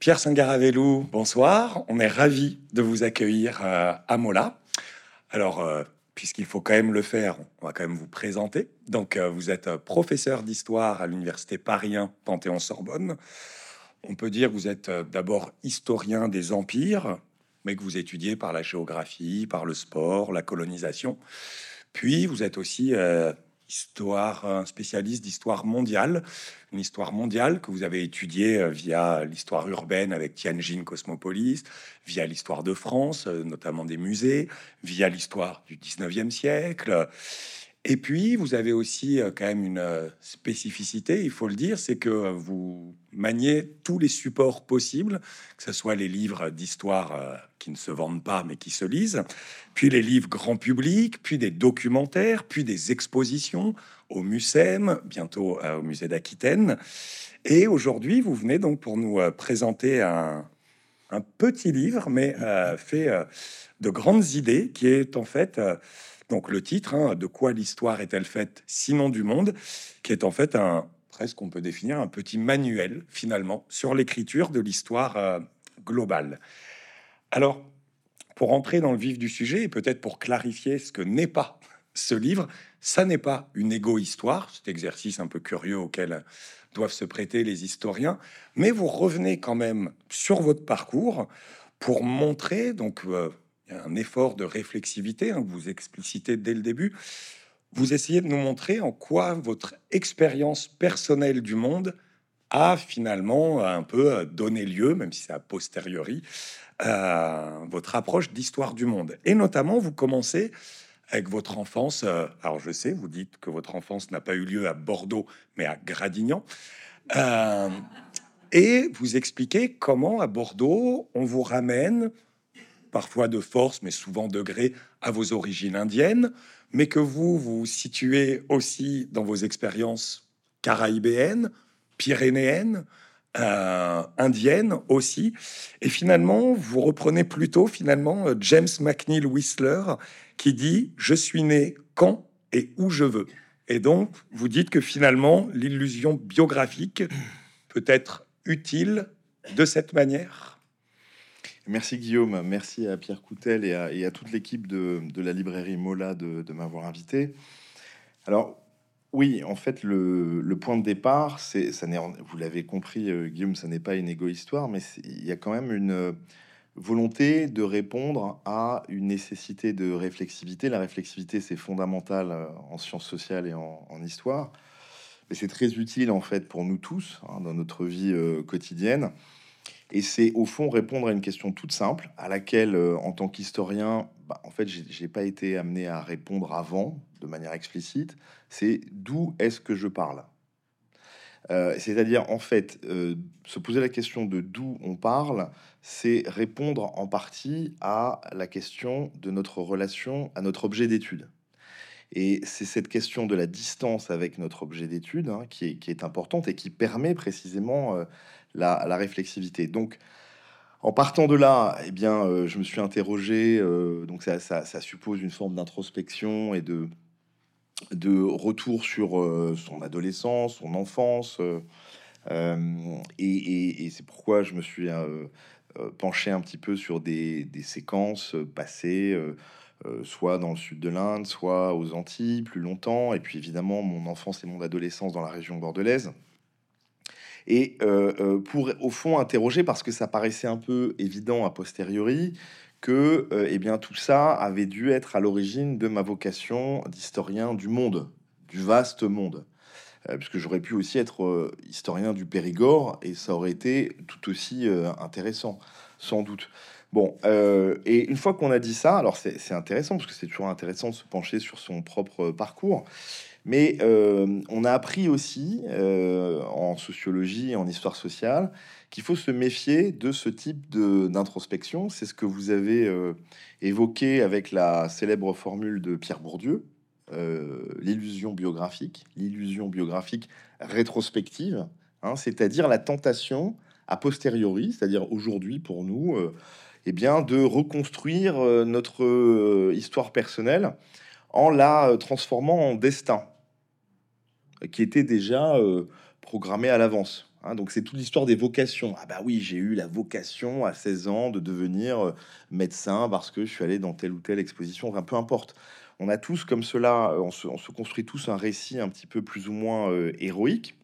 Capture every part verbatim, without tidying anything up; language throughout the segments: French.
Pierre Sangaravelou, bonsoir. On est ravi de vous accueillir euh, à Mola. Alors, euh, puisqu'il faut quand même le faire, on va quand même vous présenter. Donc, euh, vous êtes euh, professeur d'histoire à l'université Paris un Panthéon-Sorbonne. On peut dire que vous êtes euh, d'abord historien des empires, mais que vous étudiez par la géographie, par le sport, la colonisation. Puis, vous êtes aussi euh, histoire, un spécialiste d'histoire mondiale, une histoire mondiale que vous avez étudiée euh, via l'histoire urbaine avec Tianjin Cosmopolis, via l'histoire de France, euh, notamment des musées, via l'histoire du dix-neuvième siècle. Et puis, vous avez aussi euh, quand même une euh, spécificité, il faut le dire, c'est que euh, vous maniez tous les supports possibles, que ce soit les livres d'histoire euh, qui ne se vendent pas mais qui se lisent, puis les livres grand public, puis des documentaires, puis des expositions au MUSEM, bientôt euh, au musée d'Aquitaine. Et aujourd'hui, vous venez donc pour nous euh, présenter un, un petit livre, mais euh, fait euh, de grandes idées, qui est en fait... euh, donc le titre, hein, de quoi l'histoire est-elle faite sinon du monde, qui est en fait un presque on peut définir un petit manuel finalement sur l'écriture de l'histoire euh, globale. Alors pour entrer dans le vif du sujet et peut-être pour clarifier ce que n'est pas ce livre, ça n'est pas une égo-histoire, cet exercice un peu curieux auquel doivent se prêter les historiens, mais vous revenez quand même sur votre parcours pour montrer donc euh, il y a un effort de réflexivité, hein, que vous explicitez dès le début. Vous essayez de nous montrer en quoi votre expérience personnelle du monde a finalement un peu donné lieu, même si c'est a posteriori, à votre approche d'histoire du monde. Et notamment, vous commencez avec votre enfance. euh, alors, je sais, vous dites que votre enfance n'a pas eu lieu à Bordeaux, mais à Gradignan. Euh, et vous expliquez comment, à Bordeaux, on vous ramène parfois de force, mais souvent de gré, à vos origines indiennes, mais que vous vous situez aussi dans vos expériences caraïbéennes, pyrénéennes, euh, indiennes aussi. Et finalement, vous reprenez plutôt finalement euh, James McNeill Whistler qui dit je suis né quand et où je veux. Et donc, vous dites que finalement, l'illusion biographique peut être utile de cette manière. Merci Guillaume, merci à Pierre Coutel et à, et à toute l'équipe de, de la librairie Mola de, de m'avoir invité. Alors oui, en fait, le, le point de départ, c'est, ça n'est, vous l'avez compris, euh, Guillaume, ça n'est pas une égo-histoire, mais c'est- il y a quand même une euh, volonté de répondre à une nécessité de réflexivité. La réflexivité, c'est fondamental euh, en sciences sociales et en, en histoire, mais c'est très utile en fait pour nous tous hein, dans notre vie euh, quotidienne. Et c'est au fond répondre à une question toute simple à laquelle, euh, en tant qu'historien, bah, en fait, j'ai j'ai pas été amené à répondre avant de manière explicite. C'est d'où est-ce que je parle? Euh, C'est-à-dire, en fait, euh, se poser la question de d'où on parle, c'est répondre en partie à la question de notre relation à notre objet d'étude. Et c'est cette question de la distance avec notre objet d'étude hein, qui, est, qui est importante et qui permet précisément euh, la, la réflexivité. Donc, en partant de là, eh bien, euh, je me suis interrogé. Euh, donc, ça, ça, ça suppose une forme d'introspection et de, de retour sur euh, son adolescence, son enfance. euh, euh, et et- et c'est pourquoi je me suis euh, euh, penché un petit peu sur des, des séquences euh, passées, euh, euh, soit dans le sud de l'Inde, soit aux Antilles, plus longtemps. Et puis, évidemment, mon enfance et mon adolescence dans la région bordelaise. Et euh, euh, pour, au fond, interroger, parce que ça paraissait un peu évident a posteriori, que euh, eh bien, tout ça avait dû être à l'origine de ma vocation d'historien du monde, du vaste monde. Euh, puisque j'aurais pu aussi être euh, historien du Périgord, et ça aurait été tout aussi euh, intéressant, sans doute. Bon, euh, et une fois qu'on a dit ça, alors c'est c'est intéressant, parce que c'est toujours intéressant de se pencher sur son propre parcours, mais euh, on a appris aussi euh, en sociologie et en histoire sociale qu'il faut se méfier de ce type de d'introspection. C'est ce que vous avez euh, évoqué avec la célèbre formule de Pierre Bourdieu, euh, l'illusion biographique, l'illusion biographique rétrospective, hein, c'est-à-dire la tentation a posteriori, c'est-à-dire aujourd'hui pour nous, euh, eh bien de reconstruire euh, notre euh, histoire personnelle en la euh, transformant en destin qui était déjà euh, programmé à l'avance. hein. Donc c'est toute l'histoire des vocations. Ah bah oui, j'ai eu la vocation à seize ans de devenir euh, médecin parce que je suis allé dans telle ou telle exposition. Enfin, peu importe. On a tous comme cela, euh, on se, on se construit tous un récit un petit peu plus ou moins euh, héroïque.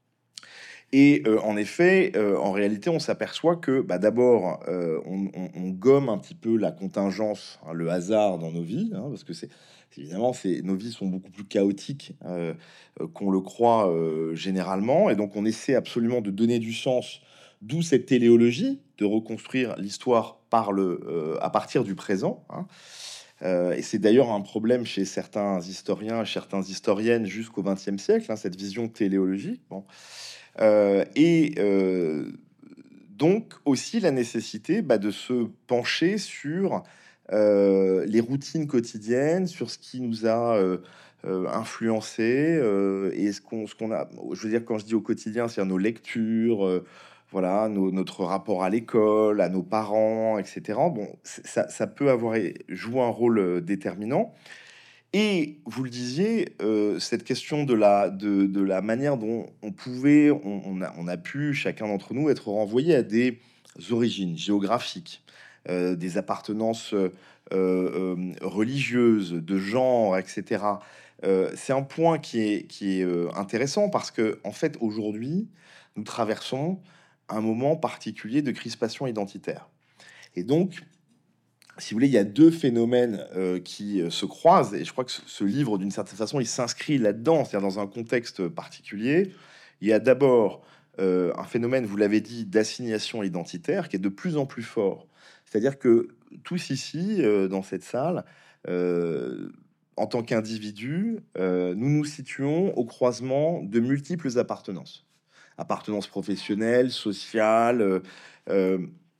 Et euh, en effet, euh, en réalité, on s'aperçoit que bah, d'abord, euh, on, on- on gomme un petit peu la contingence, hein, le hasard dans nos vies, hein, parce que c'est évidemment, c'est, nos vies sont beaucoup plus chaotiques euh, euh, qu'on le croit euh, généralement, et donc on essaie absolument de donner du sens, d'où cette téléologie, de reconstruire l'histoire par le, euh, à partir du présent, hein. Euh, et c'est d'ailleurs un problème chez certains historiens, certaines historiennes jusqu'au vingtième siècle, hein, cette vision téléologique. Bon. Euh, et euh, donc aussi la nécessité bah, de se pencher sur euh, les routines quotidiennes, sur ce qui nous a euh, euh, influencé euh, et ce qu'on ce qu'on a. Je veux dire, quand je dis au quotidien, c'est nos lectures, euh, voilà, nos- notre rapport à l'école, à nos parents, et cetera. Bon, c'est- ça, ça peut avoir joué un rôle euh, déterminant. Et vous le disiez, euh, cette question de la, de, de la manière dont on pouvait, on, on a, on a pu, chacun d'entre nous, être renvoyé à des origines géographiques, euh, des appartenances euh, euh, religieuses, de genre, et cetera. Euh, c'est un point qui est, qui est euh, intéressant parce que, en fait, aujourd'hui, nous traversons un moment particulier de crispation identitaire. Et donc, si vous voulez, il y a deux phénomènes euh, qui euh, se croisent, et je crois que ce, ce livre, d'une certaine façon, il s'inscrit là-dedans, c'est-à-dire dans un contexte particulier. Il y a d'abord euh, un phénomène, vous l'avez dit, d'assignation identitaire qui est de plus en plus fort. C'est-à-dire que tous ici, euh, dans cette salle, euh, en tant qu'individus, euh, nous nous situons au croisement de multiples appartenances. Appartenance professionnelle, sociale, euh, euh,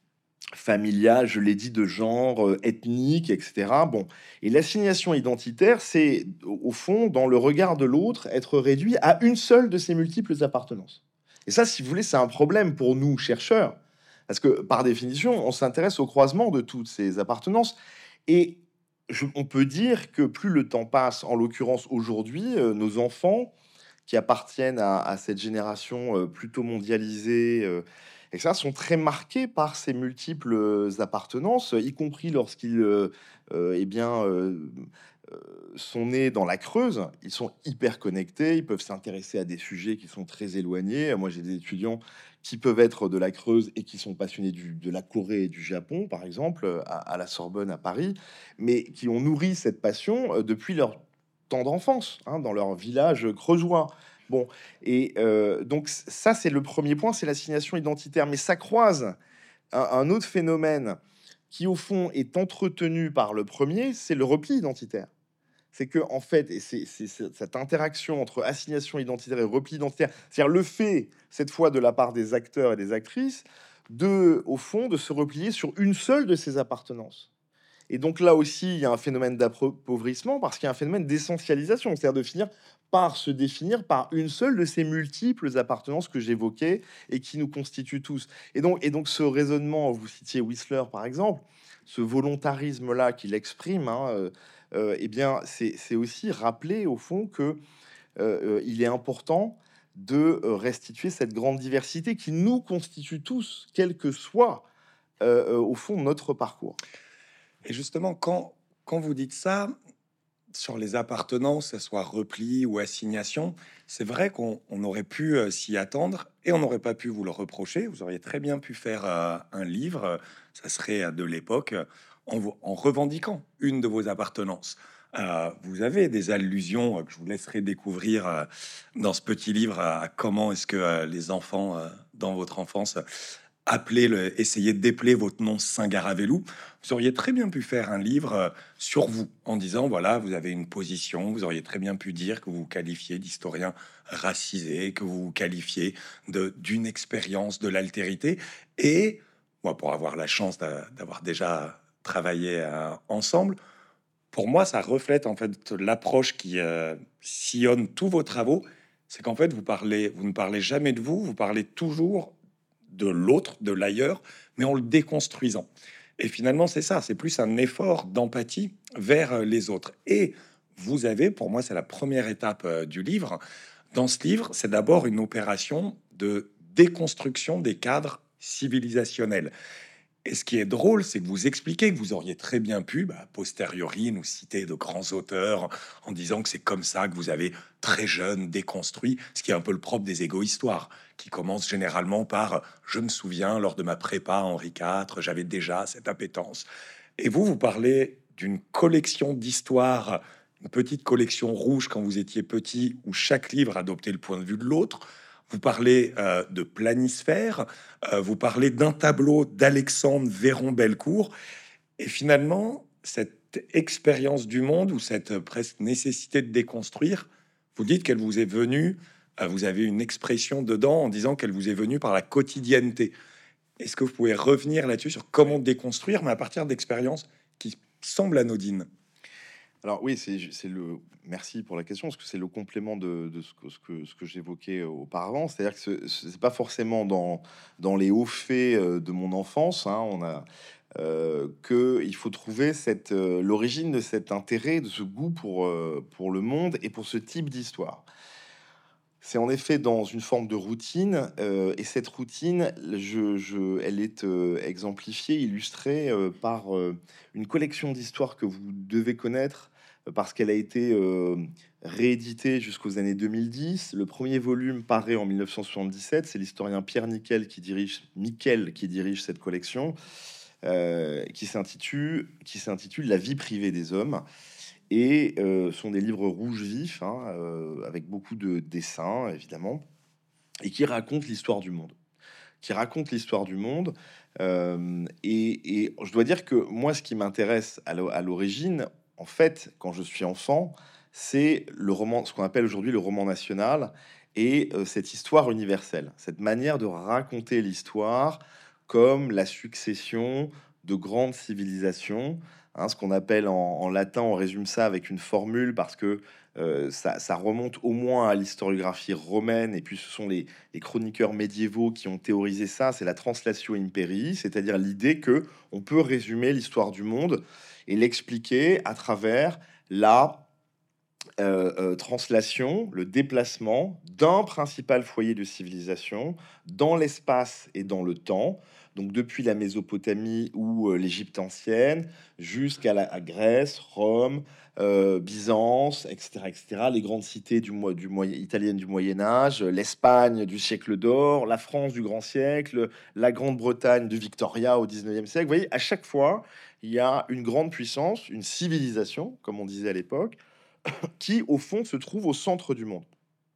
familial, je l'ai dit, de genre, euh, ethnique, et cetera. Bon, et l'assignation identitaire, c'est au au fond, dans le regard de l'autre, être réduit à une seule de ses multiples appartenances. Et ça, si vous voulez, c'est un problème pour nous, chercheurs, parce que par définition, on s'intéresse au croisement de toutes ces appartenances. Et je- on peut dire que plus le temps passe, en l'occurrence aujourd'hui, euh, nos enfants qui appartiennent à, à cette génération euh, plutôt mondialisée, euh, et ça, sont très marqués par ces multiples euh, appartenances, y compris lorsqu'ils euh, euh, eh bien, euh, euh, sont nés dans la Creuse. Ils sont hyper connectés, ils peuvent s'intéresser à des sujets qui sont très éloignés. Moi, j'ai des étudiants qui peuvent être de la Creuse et qui sont passionnés du, de la Corée et du Japon, par exemple, à, à la Sorbonne, à Paris, mais qui ont nourri cette passion euh, depuis leur temps d'enfance, hein, dans leur village creusois. Bon, et euh, donc ça, c'est le premier point, c'est l'assignation identitaire. Mais ça croise un, un autre phénomène qui, au fond, est entretenu par le premier, c'est le repli identitaire. C'est que, en fait, et c'est c'est- c'est cette interaction entre assignation identitaire et repli identitaire, c'est-à-dire le fait, cette fois de la part des acteurs et des actrices, de, au fond, de se replier sur une seule de ces appartenances. Et donc là aussi, il y a un phénomène d'appauvrissement parce qu'il y a un phénomène d'essentialisation, c'est-à-dire de finir par se définir par une seule de ces multiples appartenances que j'évoquais et qui nous constituent tous. Et donc, et donc ce raisonnement, vous citiez Whistler par exemple, ce volontarisme-là qu'il exprime, hein, euh, euh, eh bien, c'est c'est aussi rappeler au fond que euh, euh, il est important de euh, restituer cette grande diversité qui nous constitue tous, quel que soit euh, euh, au fond notre parcours. Et justement, quand, quand vous dites ça, sur les appartenances, que ce soit repli ou assignation, c'est vrai qu'on on aurait pu euh, s'y attendre et on n'aurait pas pu vous le reprocher. Vous auriez très bien pu faire euh, un livre, euh, ça serait euh, de l'époque, euh, en, vous- en revendiquant une de vos appartenances. Euh, vous avez des allusions euh, que je vous laisserai découvrir euh, dans ce petit livre à, à comment est-ce que euh, les enfants euh, dans votre enfance appelez le, essayez de dépeler votre nom Saint-Garavelou. Vous auriez très bien pu faire un livre euh, sur vous en disant voilà, vous avez une position. Vous auriez très bien pu dire que vous vous qualifiez d'historien racisé, que vous vous qualifiez de d'une expérience de l'altérité. Et moi, pour avoir la chance d'a- d'avoir déjà travaillé euh, ensemble, pour moi, ça reflète en fait l'approche qui euh, sillonne tous vos travaux. C'est qu'en fait, vous parlez, vous ne parlez jamais de vous, vous parlez toujours de l'autre, de l'ailleurs, mais en le déconstruisant. Et finalement, c'est ça, c'est plus un effort d'empathie vers euh, les autres. Et vous avez, pour moi, c'est la première étape euh, du livre. Dans ce livre, c'est d'abord une opération de déconstruction des cadres civilisationnels. Et ce qui est drôle, c'est que vous expliquez que vous auriez très bien pu, bah, a posteriori, nous citer de grands auteurs en disant que c'est comme ça que vous avez très jeune déconstruit, ce qui est un peu le propre des égo-histoires, qui commencent généralement par je me souviens lors de ma prépa à Henri quatre, j'avais déjà cette appétence. Et vous, vous parlez d'une collection d'histoires, une petite collection rouge quand vous étiez petit, où chaque livre adoptait le point de vue de l'autre. Vous parlez euh, de planisphère, euh, vous parlez d'un tableau d'Alexandre Véron-Bellecour, et finalement, cette expérience du monde ou cette euh, presque nécessité de déconstruire, vous dites qu'elle vous est venue, euh, vous avez une expression dedans en disant qu'elle vous est venue par la quotidienneté. Est-ce que vous pouvez revenir là-dessus sur comment déconstruire, mais à partir d'expériences qui semblent anodines? Alors oui, c'est c'est le merci pour la question, parce que c'est le complément de, de ce que, ce que, ce que j'évoquais auparavant. C'est-à-dire que ce n'est pas forcément dans, dans les hauts faits euh, de mon enfance, hein, on a, euh, que il faut trouver cette, euh, l'origine de cet intérêt, de ce goût pour, euh, pour le monde et pour ce type d'histoire. C'est en effet dans une forme de routine, euh, et cette routine, je, je- elle est euh, exemplifiée, illustrée euh, par euh, une collection d'histoires que vous devez connaître euh, parce qu'elle a été euh, rééditée jusqu'aux années deux mille dix. Le premier volume paraît en mille neuf cent soixante-dix-sept. C'est l'historien Pierre Nickel qui dirige, Nickel qui dirige cette collection, euh, qui s'intitule, qui s'intitule La vie privée des hommes. Et euh, sont des livres rouges vifs, hein, euh, avec beaucoup de dessins, évidemment, et qui racontent l'histoire du monde. Qui racontent l'histoire du monde. Euh, et, et je dois dire que moi, ce qui m'intéresse à l'o- à l'origine, en fait, quand je suis enfant, c'est le roman, ce qu'on appelle aujourd'hui le roman national, et euh, cette histoire universelle, cette manière de raconter l'histoire comme la succession de grandes civilisations. Hein, ce qu'on appelle en, en latin, on résume ça avec une formule parce que euh, ça, ça remonte au moins à l'historiographie romaine, et puis ce sont les, les chroniqueurs médiévaux qui ont théorisé ça. C'est la translatio imperii, c'est-à-dire l'idée que on peut résumer l'histoire du monde et l'expliquer à travers la euh, euh, translation, le déplacement d'un principal foyer de civilisation dans l'espace et dans le temps. Donc depuis la Mésopotamie ou euh, l'Égypte ancienne jusqu'à la à Grèce, Rome, euh, Byzance, et cetera, et cetera. Les grandes cités du, mo- du moyen, italiennes du Moyen Âge, l'Espagne du siècle d'or, la France du Grand Siècle, la Grande-Bretagne de Victoria au dix-neuvième siècle. Vous voyez, à chaque fois, il y a une grande puissance, une civilisation, comme on disait à l'époque, qui, au fond, se trouve au centre du monde.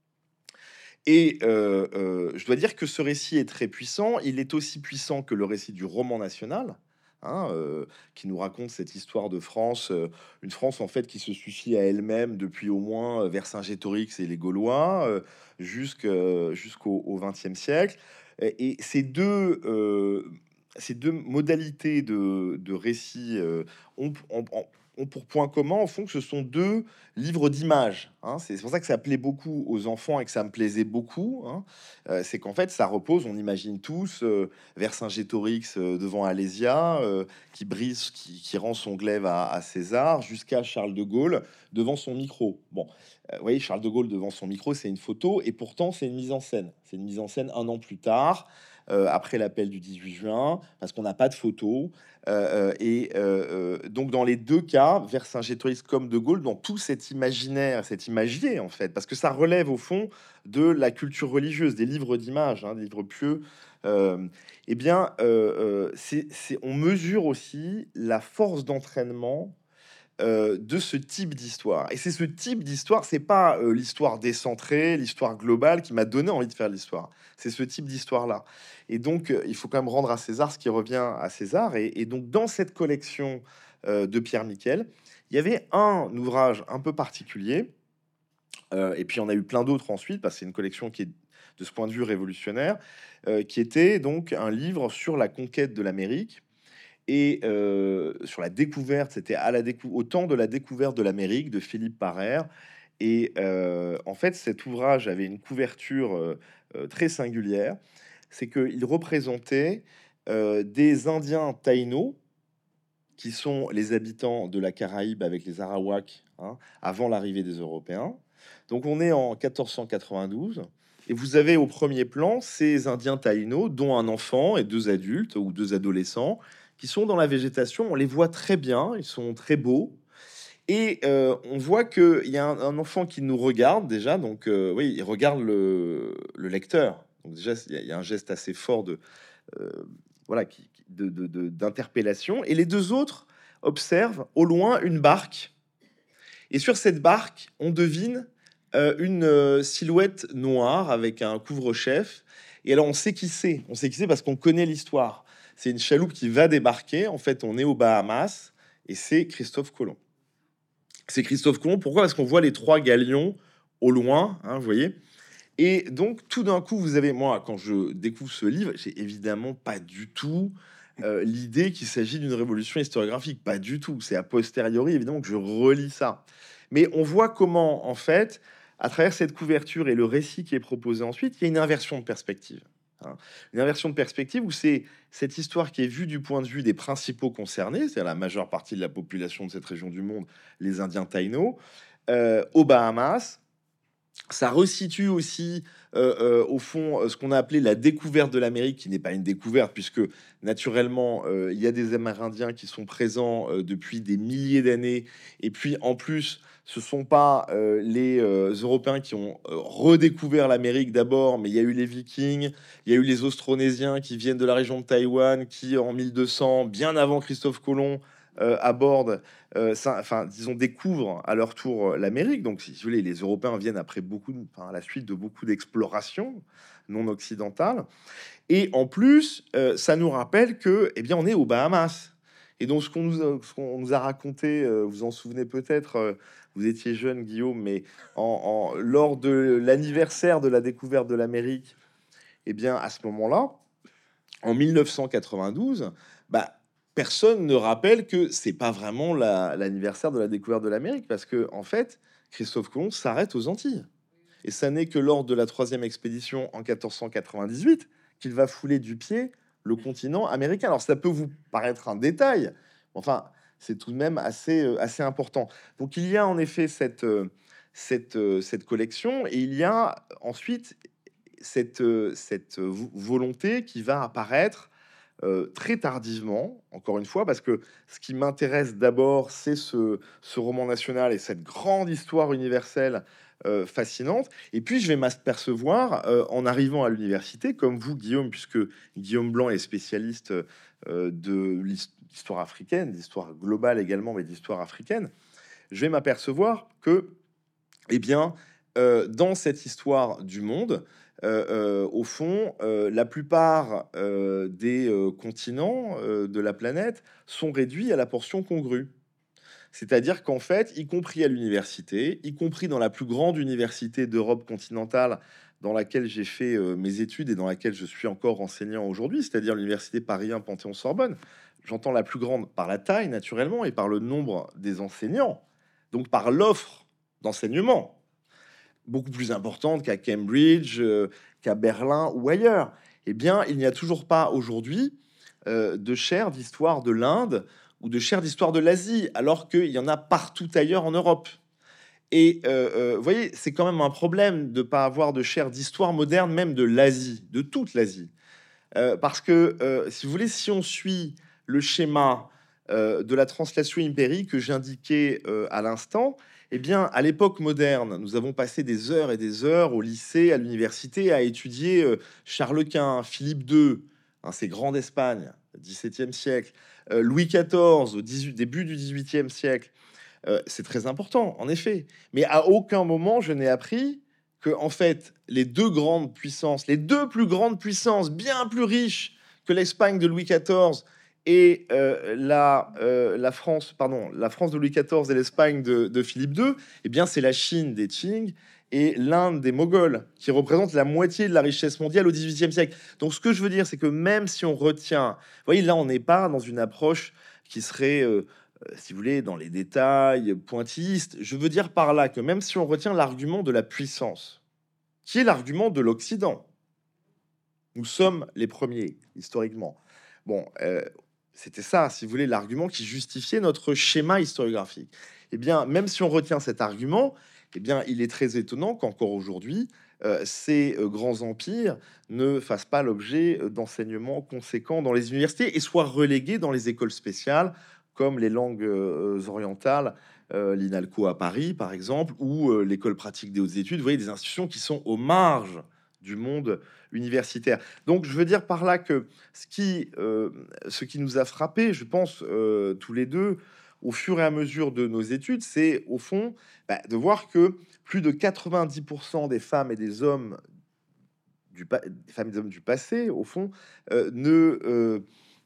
Et euh, euh, je dois dire que ce récit est très puissant. Il est aussi puissant que le récit du roman national, hein, euh, qui nous raconte cette histoire de France, euh, une France en fait qui se suffit à elle-même depuis au moins euh, Vercingétorix et les Gaulois, euh, jusqu'à- jusqu'au au vingtième siècle. Et, et ces deux, euh, ces deux modalités de, de récit euh, ont, ont- ont- ont pour point commun, au fond, que ce sont deux livre d'images. Hein. C'est pour ça que ça plaît beaucoup aux enfants et que ça me plaisait beaucoup. Hein. Euh, c'est qu'en fait, ça repose, on imagine tous, euh, Vercingétorix euh, devant Alésia, euh, qui brise, qui, qui rend son glaive à, à César, jusqu'à Charles de Gaulle devant son micro. Bon, euh, vous voyez, Charles de Gaulle devant son micro, c'est une photo, et pourtant, c'est une mise en scène. C'est une mise en scène un an plus tard, euh, après l'appel du dix-huit juin, parce qu'on n'a pas de photo. Euh, euh, et euh, euh, donc, dans les deux cas, Vercingétorix comme De Gaulle, dans tout cet imaginaire, cet imagier, en fait, parce que ça relève au fond de la culture religieuse, des livres d'images, hein, des livres pieux, euh, eh bien, euh, euh, c'est, c'est- on mesure aussi la force d'entraînement euh, de ce type d'histoire. Et c'est ce type d'histoire, c'est pas euh, l'histoire décentrée, l'histoire globale qui m'a donné envie de faire l'histoire. C'est ce type d'histoire-là. Et donc, euh, il faut quand même rendre à César ce qui revient à César. Et, et donc, dans cette collection euh, de Pierre Miquel, il y avait un ouvrage un peu particulier. Euh, et puis, on a eu plein d'autres ensuite, parce que c'est une collection qui est de ce point de vue révolutionnaire, euh, qui était donc un livre sur la conquête de l'Amérique et euh, sur la découverte, c'était à la décou au temps de la découverte de l'Amérique de Philippe Parrer. Et euh, en fait, cet ouvrage avait une couverture euh, euh, très singulière. C'est qu'il représentait euh, des Indiens taïnos, qui sont les habitants de la Caraïbe avec les Arawaks, hein, avant l'arrivée des Européens. Donc on est en quatorze cent quatre-vingt-douze. Et vous avez au premier plan ces Indiens taïnos, dont un enfant et deux adultes ou deux adolescents, qui sont dans la végétation. On les voit très bien, ils sont très beaux. Et euh, on voit qu'il y a un, un enfant qui nous regarde déjà, donc euh, oui, il regarde le, le lecteur. Donc déjà, il y, a- il y a un geste assez fort de, euh, voilà, qui, qui- de, de- de- d'interpellation. Et les deux autres observent au loin une barque. Et sur cette barque, on devine euh, une euh, silhouette noire avec un couvre-chef. Et alors, on sait qui c'est. On sait qui c'est parce qu'on connaît l'histoire. C'est une chaloupe qui va débarquer. En fait, on est aux Bahamas et c'est Christophe Colomb. C'est Christophe Colomb. Pourquoi? Parce qu'on voit les trois galions au loin, hein, vous voyez. Et donc, tout d'un coup, vous avez, moi, quand je découvre ce livre, j'ai évidemment pas du tout euh, l'idée qu'il s'agit d'une révolution historiographique. Pas du tout. C'est a posteriori, évidemment, que je relis ça. Mais on voit comment, en fait, à travers cette couverture et le récit qui est proposé ensuite, il y a une inversion de perspective. Hein. Une inversion de perspective où c'est cette histoire qui est vue du point de vue des principaux concernés, c'est-à-dire la majeure partie de la population de cette région du monde, les Indiens taïnos, euh, aux Bahamas. Ça resitue aussi, euh, euh, au fond, euh, ce qu'on a appelé la découverte de l'Amérique, qui n'est pas une découverte, puisque naturellement, euh, il y a des Amérindiens qui sont présents euh, depuis des milliers d'années. Et puis, en plus, ce sont pas euh, les euh, Européens qui ont euh, redécouvert l'Amérique d'abord, mais il y a eu les Vikings, il y a eu les Austronésiens qui viennent de la région de Taïwan, qui en mille deux cents, bien avant Christophe Colomb, euh, abordent euh, ça, enfin, disons, découvrent à leur tour euh, l'Amérique. Donc, si vous voulez, les Européens viennent après beaucoup, de- enfin, à la suite de beaucoup d'explorations non occidentales. Et en plus, euh, ça nous rappelle que, eh bien, on est aux Bahamas. Et donc, ce qu'on nous a, ce qu'on nous a raconté, euh, vous en souvenez peut-être, euh, vous étiez jeune, Guillaume, mais en, en- lors de l'anniversaire de la découverte de l'Amérique, eh bien, à ce moment-là, en mille neuf cent quatre-vingt-douze, bah, personne ne rappelle que c'est pas vraiment la- l'anniversaire de la découverte de l'Amérique, parce que en fait, Christophe Colomb s'arrête aux Antilles. Et ça n'est que lors de la troisième expédition en quatorze cent quatre-vingt-dix-huit qu'il va fouler du pied le continent américain. Alors ça peut vous paraître un détail, mais enfin, c'est tout de même assez, euh, assez important. Donc il y a en effet cette, euh, cette, euh, cette collection, et il y a ensuite cette, euh, cette vo- volonté qui va apparaître euh, très tardivement, encore une fois, parce que ce qui m'intéresse d'abord, c'est ce, ce roman national et cette grande histoire universelle euh, fascinante. Et puis, je vais m'apercevoir euh, en arrivant à l'université, comme vous, Guillaume, puisque Guillaume Blanc est spécialiste euh, de l'histoire africaine, d'histoire globale également, mais d'histoire africaine, je vais m'apercevoir que, eh bien, euh, dans cette histoire du monde, euh, euh, au fond, euh, la plupart euh, des euh, continents euh, de la planète sont réduits à la portion congrue. C'est-à-dire qu'en fait, y compris à l'université, y compris dans la plus grande université d'Europe continentale dans laquelle j'ai fait euh, mes études et dans laquelle je suis encore enseignant aujourd'hui, c'est-à-dire l'université Paris un Panthéon-Sorbonne, j'entends la plus grande par la taille naturellement et par le nombre des enseignants, donc par l'offre d'enseignement beaucoup plus importante qu'à Cambridge, euh, qu'à Berlin ou ailleurs. Eh bien, il n'y a toujours pas aujourd'hui euh, de chaire d'histoire de l'Inde ou de chaire d'histoire de l'Asie, alors qu'il y en a partout ailleurs en Europe. Et euh, euh, vous voyez, c'est quand même un problème de ne pas avoir de chaire d'histoire moderne, même de l'Asie, de toute l'Asie. Euh, parce que, euh, si vous voulez, si on suit le schéma euh, de la translation impérique que j'indiquais euh, à l'instant, eh bien, à l'époque moderne, nous avons passé des heures et des heures au lycée, à l'université, à étudier euh, Charles Quint, Philippe deux, hein, ces grands d'Espagne, dix-septième siècle, euh, Louis quatorze, au dix-huit début du dix-huitième siècle. Euh, c'est très important, en effet. Mais à aucun moment, je n'ai appris que, en fait, les deux grandes puissances, les deux plus grandes puissances, bien plus riches que l'Espagne de Louis quatorze et euh, la, euh, la France, pardon, la France de Louis quatorze et l'Espagne de, de Philippe deux, eh bien, c'est la Chine des Qing et l'Inde des Moghols, qui représentent la moitié de la richesse mondiale au dix-huitième siècle. Donc, ce que je veux dire, c'est que même si on retient, vous voyez, là, on n'est pas dans une approche qui serait euh, euh, si vous voulez, dans les détails pointillistes. Je veux dire par là que même si on retient l'argument de la puissance, qui est l'argument de l'Occident, nous sommes les premiers, historiquement. Bon, euh, c'était ça, si vous voulez, l'argument qui justifiait notre schéma historiographique. Eh bien, même si on retient cet argument, eh bien, il est très étonnant qu'encore aujourd'hui, euh, ces euh, grands empires ne fassent pas l'objet euh, d'enseignements conséquents dans les universités et soient relégués dans les écoles spéciales, comme les langues euh, orientales, euh, l'INALCO à Paris, par exemple, ou euh, l'école pratique des hautes études. Vous voyez, des institutions qui sont aux marges du monde universitaire. Donc, je veux dire par là que ce qui, euh, ce qui nous a frappé, je pense, euh, tous les deux, au fur et à mesure de nos études, c'est au fond bah, de voir que plus de quatre-vingt-dix pour cent des femmes et des hommes du pa- des femmes et des hommes du passé, au fond, euh, ne, euh,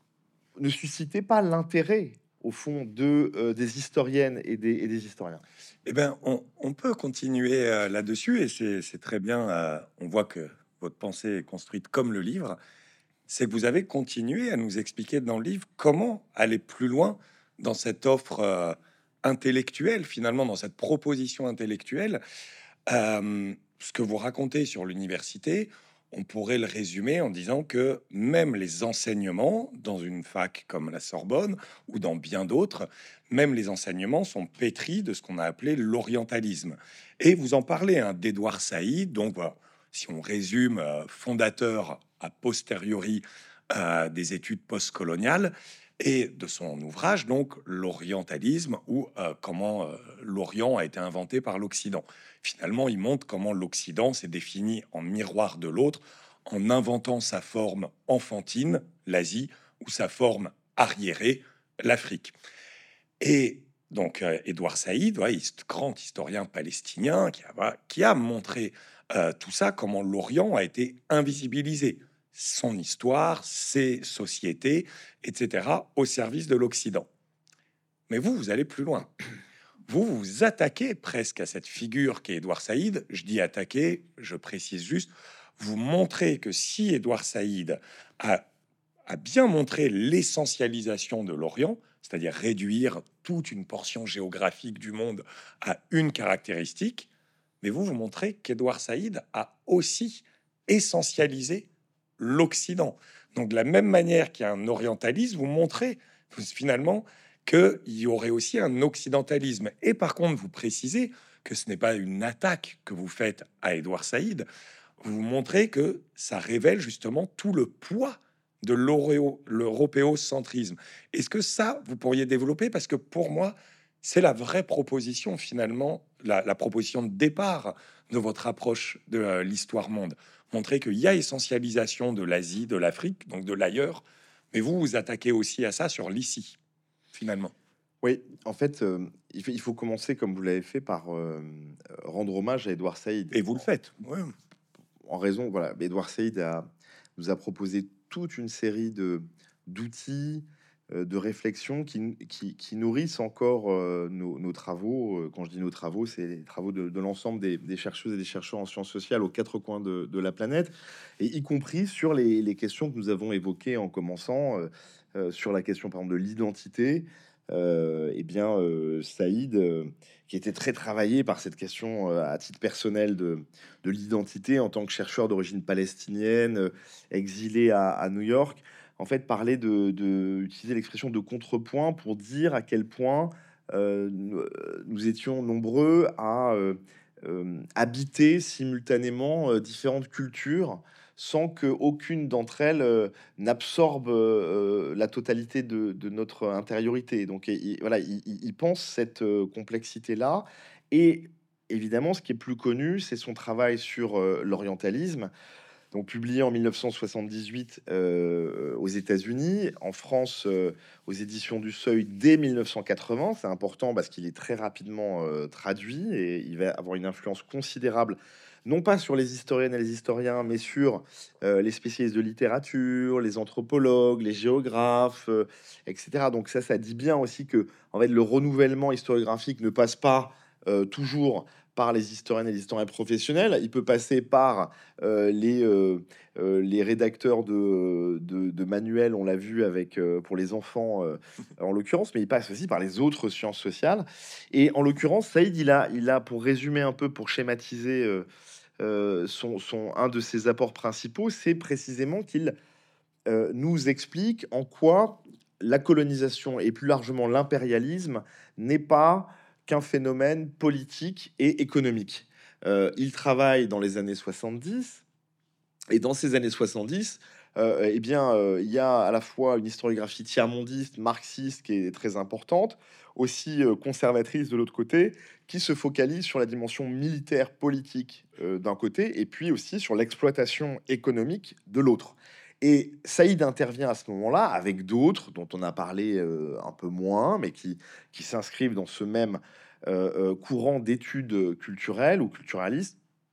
ne suscitaient pas l'intérêt, au fond, de, euh, des historiennes et des, et des historiens. Eh ben, on, on peut continuer euh, là-dessus et c'est c'est très bien. Euh, on voit que votre pensée est construite comme le livre. C'est que vous avez continué à nous expliquer dans le livre comment aller plus loin dans cette offre euh, intellectuelle, finalement, dans cette proposition intellectuelle. Euh, ce que vous racontez sur l'université, on pourrait le résumer en disant que même les enseignements dans une fac comme la Sorbonne ou dans bien d'autres, même les enseignements sont pétris de ce qu'on a appelé l'orientalisme. Et vous en parlez hein, d'Édouard Saïd, donc voilà, si on résume, euh, fondateur a posteriori euh, des études postcoloniales et de son ouvrage, donc l'orientalisme ou euh, comment euh, l'Orient a été inventé par l'Occident. Finalement, il montre comment l'Occident s'est défini en miroir de l'autre, en inventant sa forme enfantine, l'Asie, ou sa forme arriérée, l'Afrique. Et donc, euh, Édouard Saïd, ouais, hist- grand historien palestinien, qui a, qui a montré euh, tout ça, comment l'Orient a été invisibilisé, son histoire, ses sociétés, et cetera, au service de l'Occident. Mais vous, vous allez plus loin. Vous vous attaquez presque à cette figure qu'est Édouard Saïd. Je dis attaquer, je précise juste, vous montrez que si Édouard Saïd a, a bien montré l'essentialisation de l'Orient, c'est-à-dire réduire toute une portion géographique du monde à une caractéristique, mais vous vous montrez qu'Édouard Saïd a aussi essentialisé l'Occident. Donc de la même manière qu'il y a un orientalisme, vous montrez finalement qu'il y aurait aussi un occidentalisme. Et par contre, vous précisez que ce n'est pas une attaque que vous faites à Édouard Saïd, vous montrez que ça révèle justement tout le poids de l'euréo- l'européocentrisme. Est-ce que ça, vous pourriez développer? Parce que pour moi, c'est la vraie proposition finalement, la, la proposition de départ de votre approche de euh, l'histoire monde. Montrer qu'il y a essentialisation de l'Asie, de l'Afrique, donc de l'ailleurs, mais vous vous attaquez aussi à ça sur l'ici, finalement. Oui, en fait, euh, il, faut, il faut commencer, comme vous l'avez fait, par euh, rendre hommage à Édouard Saïd. Et vous le faites. Ouais. En raison, voilà, Édouard Saïd a, nous a proposé toute une série de d'outils, euh, de réflexions qui, qui, qui nourrissent encore euh, nos, nos travaux. Euh, Quand je dis nos travaux, c'est les travaux de, de l'ensemble des, des chercheuses et des chercheurs en sciences sociales aux quatre coins de, de la planète, et y compris sur les, les questions que nous avons évoquées en commençant, euh, euh, sur la question, par exemple, de l'identité. Euh, eh bien, euh, Saïd, euh, qui était très travaillé par cette question euh, à titre personnel de, de l'identité en tant que chercheur d'origine palestinienne, euh, exilé à, à New York, en fait, parlait de, de utiliser l'expression de contrepoint pour dire à quel point euh, nous, euh, nous étions nombreux à euh, euh, habiter simultanément euh, différentes cultures sans que aucune d'entre elles euh, n'absorbe euh, la totalité de, de notre intériorité. Donc il, il- voilà, il, il- il pense cette euh, complexité-là. Et évidemment, ce qui est plus connu, c'est son travail sur euh, l'orientalisme, donc publié en mille neuf cent soixante-dix-huit euh, aux États-Unis, en France euh, aux éditions du Seuil dès mille neuf cent quatre-vingts. C'est important parce qu'il est très rapidement euh, traduit et il va avoir une influence considérable, non pas sur les historiennes et les historiens, mais sur euh, les spécialistes de littérature, les anthropologues, les géographes, euh, et cetera. Donc ça, ça dit bien aussi que en fait, le renouvellement historiographique ne passe pas euh, toujours par les historiennes et les historiens professionnels. Il peut passer par euh, les, euh, euh, les rédacteurs de, de, de manuels, on l'a vu avec euh, pour les enfants euh, en l'occurrence, mais il passe aussi par les autres sciences sociales. Et en l'occurrence, Saïd, il a, il a, pour résumer un peu, pour schématiser euh, euh, son, son, un de ses apports principaux, c'est précisément qu'il euh, nous explique en quoi la colonisation et plus largement l'impérialisme n'est pas qu'un phénomène politique et économique. Euh, il travaille dans les années soixante-dix, et dans ces années soixante-dix, euh, eh bien, euh, il y a à la fois une historiographie tiers-mondiste, marxiste, qui est très importante, aussi euh, conservatrice de l'autre côté, qui se focalise sur la dimension militaire politique euh, d'un côté, et puis aussi sur l'exploitation économique de l'autre. Et Saïd intervient à ce moment-là avec d'autres dont on a parlé euh, un peu moins, mais qui, qui s'inscrivent dans ce même euh, euh, courant d'études culturelles ou culturalistes,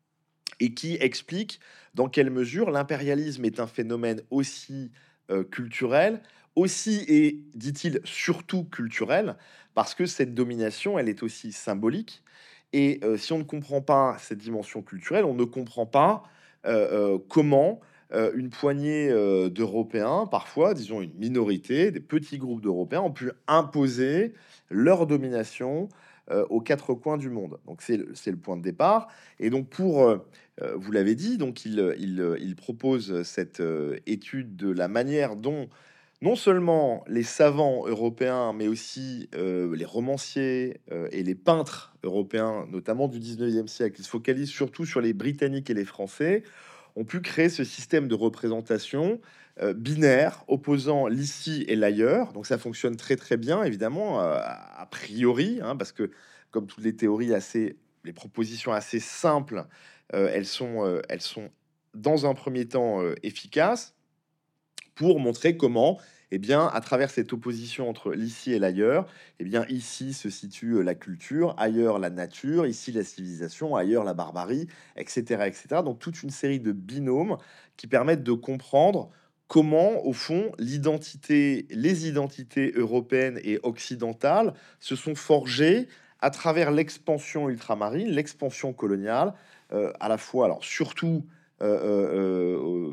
et qui expliquent dans quelle mesure l'impérialisme est un phénomène aussi euh, culturel, aussi et, dit-il, surtout culturel, parce que cette domination, elle est aussi symbolique. Et euh, si on ne comprend pas cette dimension culturelle, on ne comprend pas euh, euh, comment euh, une poignée euh, d'Européens, parfois, disons une minorité, des petits groupes d'Européens, ont pu imposer leur domination euh, aux quatre coins du monde. Donc c'est le, c'est le point de départ. Et donc pour, euh, euh, vous l'avez dit, donc il, il, il propose cette euh, étude de la manière dont non seulement les savants européens, mais aussi euh, les romanciers euh, et les peintres européens, notamment du dix-neuvième siècle, qui se focalisent surtout sur les Britanniques et les Français, ont pu créer ce système de représentation euh, binaire opposant l'ici et l'ailleurs. Donc ça fonctionne très très bien, évidemment, euh, a priori, hein, parce que comme toutes les théories assez, les propositions assez simples, euh, elles sont, euh, elles sont dans un premier temps euh, efficaces pour montrer comment, eh bien, à travers cette opposition entre l'ici et l'ailleurs, eh bien, ici se situe la culture, ailleurs la nature, ici la civilisation, ailleurs la barbarie, et cetera, et cetera. Donc, toute une série de binômes qui permettent de comprendre comment, au fond, l'identité, les identités européennes et occidentales se sont forgées à travers l'expansion ultramarine, l'expansion coloniale, euh, à la fois, alors surtout euh, euh, euh,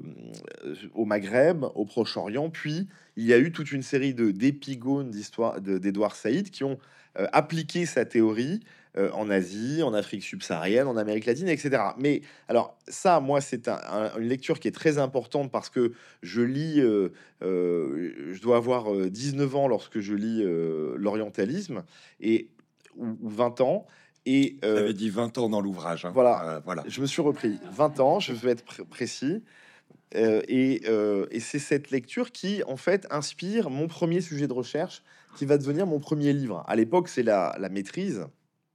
au Maghreb, au Proche-Orient, puis il y a eu toute une série de d'épigones d'histoire de- d'Édouard Saïd qui ont euh, appliqué sa théorie euh, en Asie, en Afrique subsaharienne, en Amérique latine, et cetera. Mais alors ça, moi, c'est un- un- une lecture qui est très importante parce que je lis, euh, euh, je dois avoir euh, dix-neuf ans lorsque je lis euh, l'orientalisme, et ou, ou vingt ans, et Vous euh, avez dit vingt ans dans l'ouvrage, hein. voilà, Euh, voilà. je me suis repris vingt ans, je veux être pr- précis. Euh, et euh, et c'est cette lecture qui, en fait, inspire mon premier sujet de recherche, qui va devenir mon premier livre. À l'époque, c'est la, la maîtrise,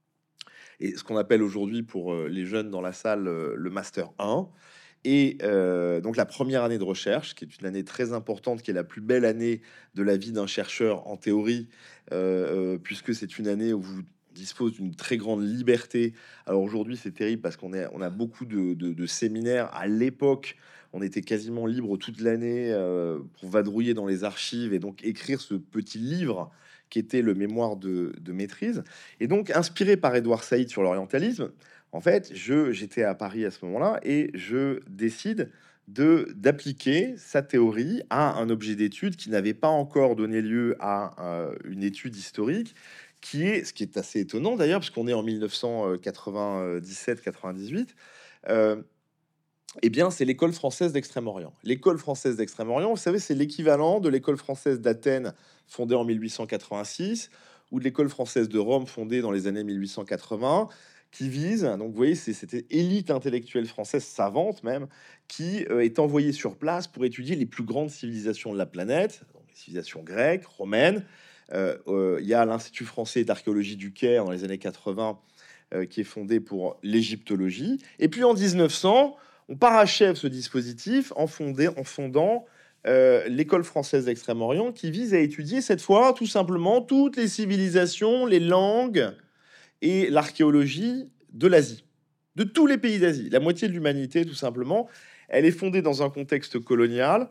et ce qu'on appelle aujourd'hui pour euh, les jeunes dans la salle euh, le master un. Et euh, donc la première année de recherche, qui est une année très importante, qui est la plus belle année de la vie d'un chercheur en théorie, euh, euh, puisque c'est une année où vous dispose d'une très grande liberté. Alors aujourd'hui, c'est terrible parce qu'on est, on a beaucoup de, de- de séminaires. À l'époque, on était quasiment libre toute l'année euh, pour vadrouiller dans les archives et donc écrire ce petit livre qui était le mémoire de, de maîtrise. Et donc, inspiré par Édouard Saïd sur l'orientalisme, en fait, je j'étais à Paris à ce moment-là et je décide de d'appliquer sa théorie à un objet d'étude qui n'avait pas encore donné lieu à euh, une étude historique, qui est, ce qui est assez étonnant d'ailleurs, parce qu'on est en mille neuf cent quatre-vingt-dix-sept quatre-vingt-dix-huit, euh, eh bien, c'est l'école française d'Extrême-Orient. L'école française d'Extrême-Orient, vous savez, c'est l'équivalent de l'école française d'Athènes, fondée en mille huit cent quatre-vingt-six, ou de l'école française de Rome, fondée dans les années mille huit cent quatre-vingts, qui vise, donc vous voyez, c'est cette élite intellectuelle française, savante même, qui euh, est envoyée sur place pour étudier les plus grandes civilisations de la planète, donc les civilisations grecques, romaines. Euh, euh, Il y a l'Institut français d'archéologie du Caire dans les années quatre-vingts, euh, qui est fondé pour l'égyptologie. Et puis en dix-neuf cents, on parachève ce dispositif en, fondé, en fondant euh, l'école française d'Extrême-Orient, qui vise à étudier cette fois tout simplement toutes les civilisations, les langues et l'archéologie de l'Asie, de tous les pays d'Asie, la moitié de l'humanité tout simplement. Elle est fondée dans un contexte colonial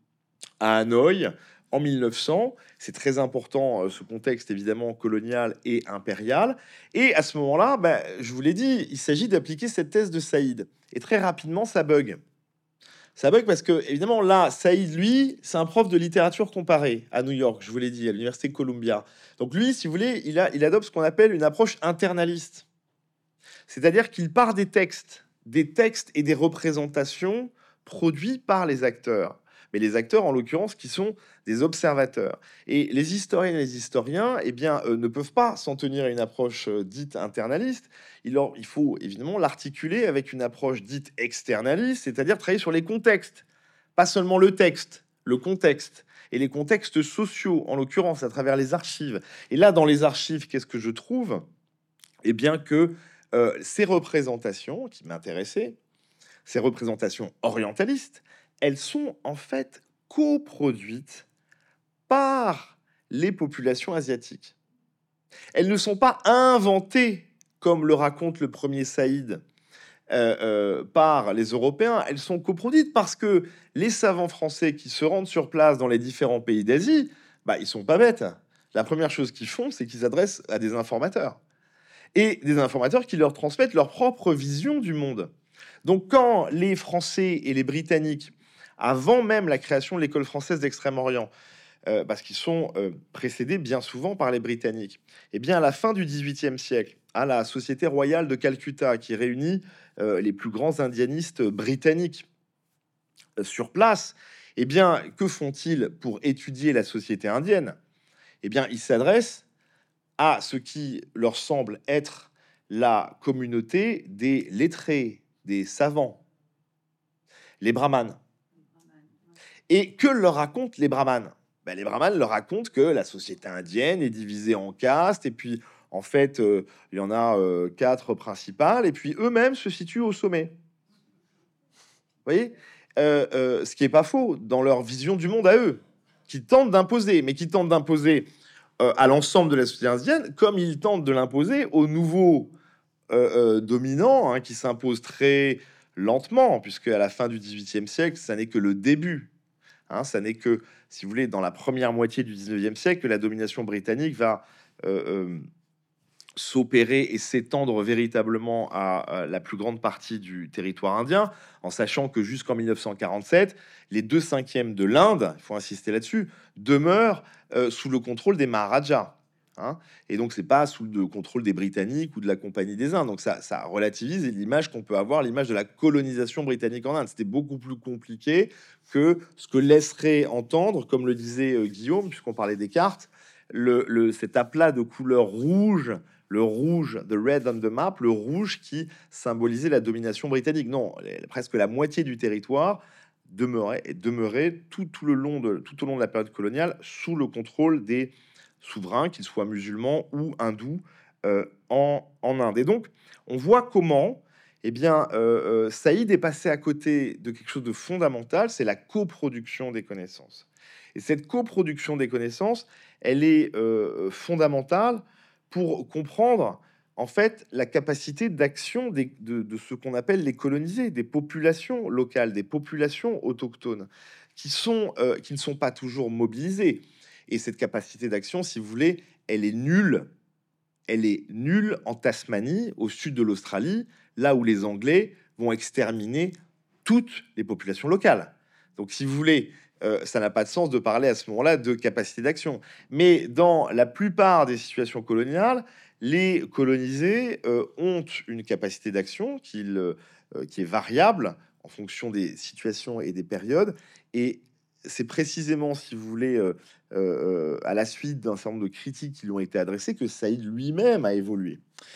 à Hanoï en mille neuf cents. C'est très important, euh, ce contexte évidemment colonial et impérial. Et à ce moment-là, ben, je vous l'ai dit, il s'agit d'appliquer cette thèse de Saïd. Et très rapidement, ça bug. Ça bug parce que, évidemment, là, Saïd, lui, c'est un prof de littérature comparée à New York, je vous l'ai dit, à l'université Columbia. Donc lui, si vous voulez, il, a, il adopte ce qu'on appelle une approche internaliste. C'est-à-dire qu'il part des textes, des textes et des représentations produits par les acteurs. mais les acteurs, en l'occurrence, qui sont des observateurs. Et les historiennes et les historiens, eh bien, euh, ne peuvent pas s'en tenir à une approche euh, dite internaliste. Il, leur- il faut évidemment l'articuler avec une approche dite externaliste, c'est-à-dire travailler sur les contextes, pas seulement le texte, le contexte, et les contextes sociaux, en l'occurrence, à travers les archives. Et là, dans les archives, qu'est-ce que je trouve? Eh bien que euh, ces représentations qui m'intéressaient, ces représentations orientalistes, elles sont en fait coproduites par les populations asiatiques. Elles ne sont pas inventées, comme le raconte le premier Saïd, euh, euh, par les Européens. Elles sont coproduites parce que les savants français qui se rendent sur place dans les différents pays d'Asie, bah, ils sont pas bêtes. La première chose qu'ils font, c'est qu'ils adressent à des informateurs. Et des informateurs qui leur transmettent leur propre vision du monde. Donc quand les Français et les Britanniques, avant même la création de l'école française d'Extrême-Orient, euh, parce qu'ils sont euh, précédés bien souvent par les Britanniques, et bien à la fin du dix-huitième siècle, à la Société royale de Calcutta, qui réunit euh, les plus grands indianistes britanniques euh, sur place, eh bien, que font-ils pour étudier la société indienne? Eh bien, ils s'adressent à ce qui leur semble être la communauté des lettrés, des savants, les brahmanes. Et que leur racontent les brahmanes? Ben, les brahmanes leur racontent que la société indienne est divisée en castes, et puis en fait, euh, il y en a euh, quatre principales, et puis eux-mêmes se situent au sommet. Vous voyez? Euh, euh, ce qui est pas faux dans leur vision du monde à eux, qui tentent d'imposer, mais qui tentent d'imposer euh, à l'ensemble de la société indienne, comme ils tentent de l'imposer aux nouveaux euh, euh, dominants, hein, qui s'imposent très lentement, puisque à la fin du dix-huitième siècle, ça n'est que le début. Hein, ça n'est que, si vous voulez, dans la première moitié du dix-neuvième siècle, que la domination britannique va euh, euh, s'opérer et s'étendre véritablement à, à la plus grande partie du territoire indien, en sachant que jusqu'en mille neuf cent quarante-sept, les deux cinquièmes de l'Inde, il faut insister là-dessus, demeurent euh, sous le contrôle des Maharajas. Hein, et donc, c'est pas sous le contrôle des Britanniques ou de la Compagnie des Indes. Donc, ça, ça relativise l'image qu'on peut avoir, l'image de la colonisation britannique en Inde. C'était beaucoup plus compliqué que ce que laisserait entendre, comme le disait euh, Guillaume, puisqu'on parlait des cartes, le, le, cet aplat de couleur rouge, le rouge, the red on the map, le rouge qui symbolisait la domination britannique. Non, presque la moitié du territoire demeurait et demeurait tout, tout le long de tout au long de la période coloniale sous le contrôle des souverains, qu'ils soient musulmans ou hindous, euh, en, en Inde. Et donc, on voit comment, eh bien, euh, euh, Saïd est passé à côté de quelque chose de fondamental, c'est la coproduction des connaissances. Et cette coproduction des connaissances, elle est euh, fondamentale pour comprendre en fait la capacité d'action des- de, de ce qu'on appelle les colonisés, des populations locales, des populations autochtones, qui, sont, euh, qui ne sont pas toujours mobilisées. Et cette capacité d'action, si vous voulez, elle est nulle. Elle est nulle en Tasmanie, au sud de l'Australie, là où les Anglais vont exterminer toutes les populations locales. Donc, si vous voulez, euh, ça n'a pas de sens de parler à ce moment-là de capacité d'action. Mais dans la plupart des situations coloniales, les colonisés euh, ont une capacité d'action qui, euh, qui est variable en fonction des situations et des périodes. Et c'est précisément, si vous voulez, euh, euh, à la suite d'un certain nombre de critiques qui lui ont été adressées, que Saïd lui-même a évolué.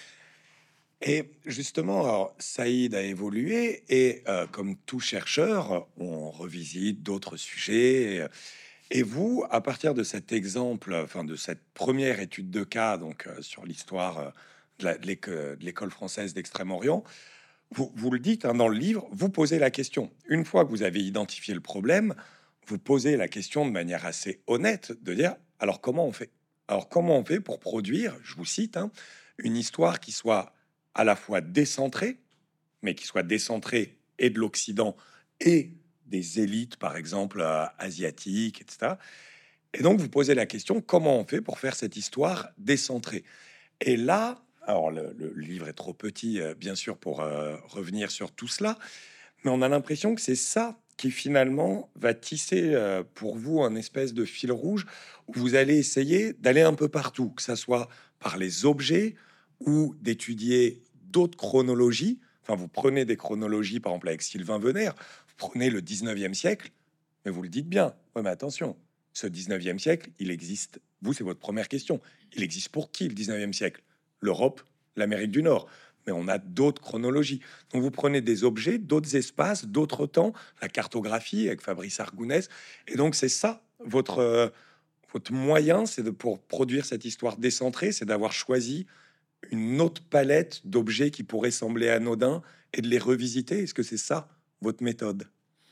Et justement, alors, Saïd a évolué et euh, comme tout chercheur, on revisite d'autres sujets. Et, et vous, à partir de cet exemple, enfin de cette première étude de cas, donc euh, sur l'histoire euh, de la- de l'éco- de l'école française d'Extrême-Orient, vous, vous le dites hein, dans le livre, vous posez la question. Une fois que vous avez identifié le problème, vous posez la question de manière assez honnête de dire, alors comment on fait? Alors comment on fait pour produire, je vous cite, hein, une histoire qui soit à la fois décentrée, mais qui soit décentrée et de l'Occident et des élites, par exemple, euh, asiatiques, et cetera. Et donc, vous posez la question, comment on fait pour faire cette histoire décentrée? Et là, alors le, le livre est trop petit, euh, bien sûr, pour euh, revenir sur tout cela, mais on a l'impression que c'est ça qui finalement va tisser euh, pour vous un espèce de fil rouge où vous allez essayer d'aller un peu partout, que ça soit par les objets ou d'étudier d'autres chronologies. Enfin, vous prenez des chronologies, par exemple avec Sylvain Venère, vous prenez le dix-neuvième siècle, Mais vous le dites bien. Ouais, mais attention, ce dix-neuvième siècle, il existe. Vous, c'est votre première question. Il existe pour qui le dix-neuvième siècle? L'Europe, l'Amérique du Nord. Mais on a d'autres chronologies. Donc vous prenez des objets, d'autres espaces, d'autres temps, la cartographie avec Fabrice Argounès. Et donc c'est ça, votre, euh, votre moyen, c'est de pour produire cette histoire décentrée, c'est d'avoir choisi une autre palette d'objets qui pourraient sembler anodins et de les revisiter. Est-ce que c'est ça, votre méthode?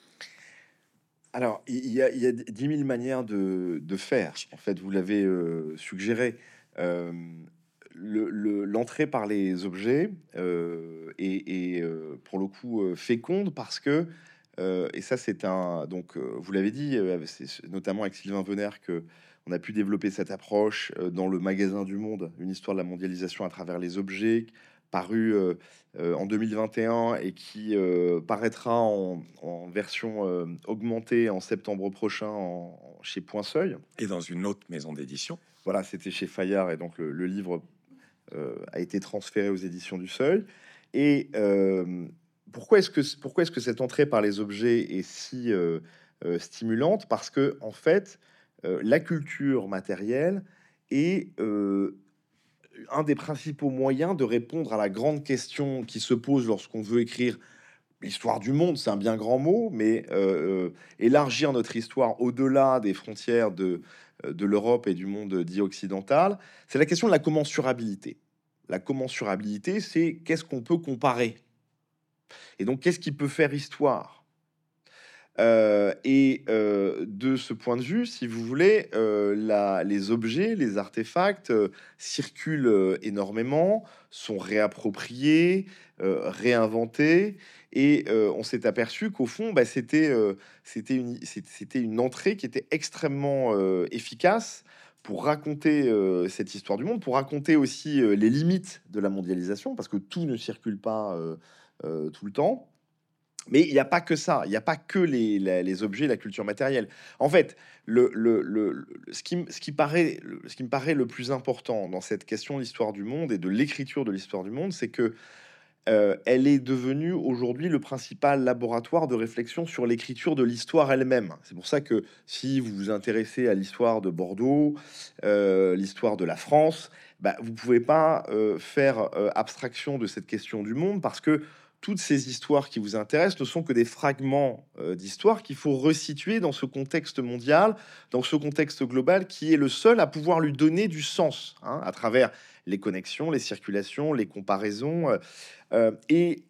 Alors, il y a, il y a dix mille manières de, de faire. En fait, vous l'avez euh, suggéré. Euh, le- le- L'entrée par les objets euh, est, est, euh, pour le coup euh, féconde parce que, euh, et ça c'est un, donc euh, vous l'avez dit, euh, c'est notamment avec Sylvain Venner que on a pu développer cette approche euh, dans le magasin du Monde, une histoire de la mondialisation à travers les objets, paru euh, euh, en deux mille vingt et un et qui euh, paraîtra en, en version euh, augmentée en septembre prochain en, chez Point Seuil. Et dans une autre maison d'édition. Voilà, c'était chez Fayard et donc le, le livre euh, a été transféré aux éditions du Seuil. Et euh, pourquoi est-ce que pourquoi est-ce que cette entrée par les objets est si euh, euh, stimulante? Parce que en fait, euh, la culture matérielle est euh, un des principaux moyens de répondre à la grande question qui se pose lorsqu'on veut écrire l'histoire du monde. C'est un bien grand mot, mais euh, euh, élargir notre histoire au-delà des frontières de, euh, de l'Europe et du monde dit occidental, c'est la question de la commensurabilité. La commensurabilité, c'est qu'est-ce qu'on peut comparer? Et donc, qu'est-ce qui peut faire histoire? Euh, et euh, de ce point de vue, si vous voulez, euh, la- les objets, les artefacts euh, circulent euh, énormément, sont réappropriés, euh, réinventés, et euh, on s'est aperçu qu'au fond, bah, c'était euh, c'était une, c'est- c'était une entrée qui était extrêmement euh, efficace pour raconter euh, cette histoire du monde, pour raconter aussi euh, les limites de la mondialisation, parce que tout ne circule pas euh, euh, tout le temps. Mais il n'y a pas que ça, il n'y a pas que les, la- les objets, la culture matérielle. En fait, le, le, le- le- ce, qui, m- ce, qui paraît, le- ce qui me paraît le plus important dans cette question de l'histoire du monde et de l'écriture de l'histoire du monde, c'est que euh, elle est devenue aujourd'hui le principal laboratoire de réflexion sur l'écriture de l'histoire elle-même. C'est pour ça que si vous vous intéressez à l'histoire de Bordeaux, euh, l'histoire de la France, bah, vous pouvez pas euh, faire euh, abstraction de cette question du monde parce que toutes ces histoires qui vous intéressent ne sont que des fragments euh, d'histoire qu'il faut resituer dans ce contexte mondial, dans ce contexte global qui est le seul à pouvoir lui donner du sens hein, à travers les connexions, les circulations, les comparaisons. euh, euh, et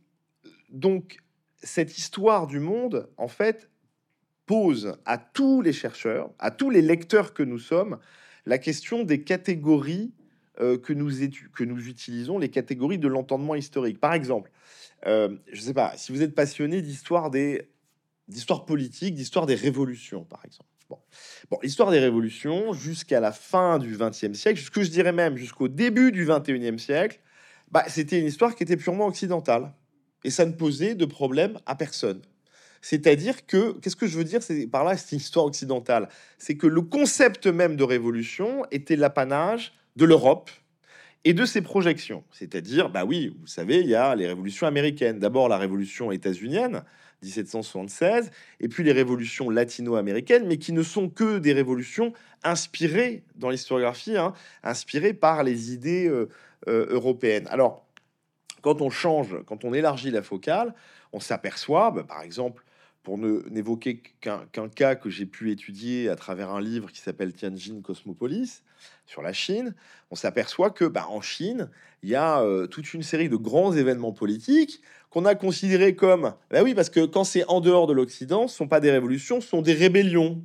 donc, cette histoire du monde, en fait, pose à tous les chercheurs, à tous les lecteurs que nous sommes, la question des catégories euh, que, nous étu- que nous utilisons, les catégories de l'entendement historique. Par exemple, euh, je ne sais pas, si vous êtes passionné d'histoire des d'histoire politique, d'histoire des révolutions, par exemple. Bon, bon l'histoire des révolutions, jusqu'à la fin du vingtième siècle, jusque je dirais même jusqu'au début du vingt et unième siècle, bah, c'était une histoire qui était purement occidentale. Et ça ne posait de problème à personne. C'est-à-dire que, qu'est-ce que je veux dire c'est par là, c'est une histoire occidentale. C'est que le concept même de révolution était l'apanage de l'Europe et de ses projections. C'est-à-dire, bah oui, vous savez, il y a les révolutions américaines. D'abord la révolution états-unienne, dix-sept cent soixante-seize, et puis les révolutions latino-américaines, mais qui ne sont que des révolutions inspirées dans l'historiographie, hein, inspirées par les idées euh, euh, européennes. Alors, quand on change, quand on élargit la focale, on s'aperçoit, bah, par exemple, pour ne n'évoquer qu'un qu'un cas que j'ai pu étudier à travers un livre qui s'appelle Tianjin Cosmopolis sur la Chine, on s'aperçoit que bah, en Chine, il y a euh, toute une série de grands événements politiques qu'on a considérés comme, bah oui, parce que quand c'est en dehors de l'Occident, ce sont pas des révolutions, ce sont des rébellions,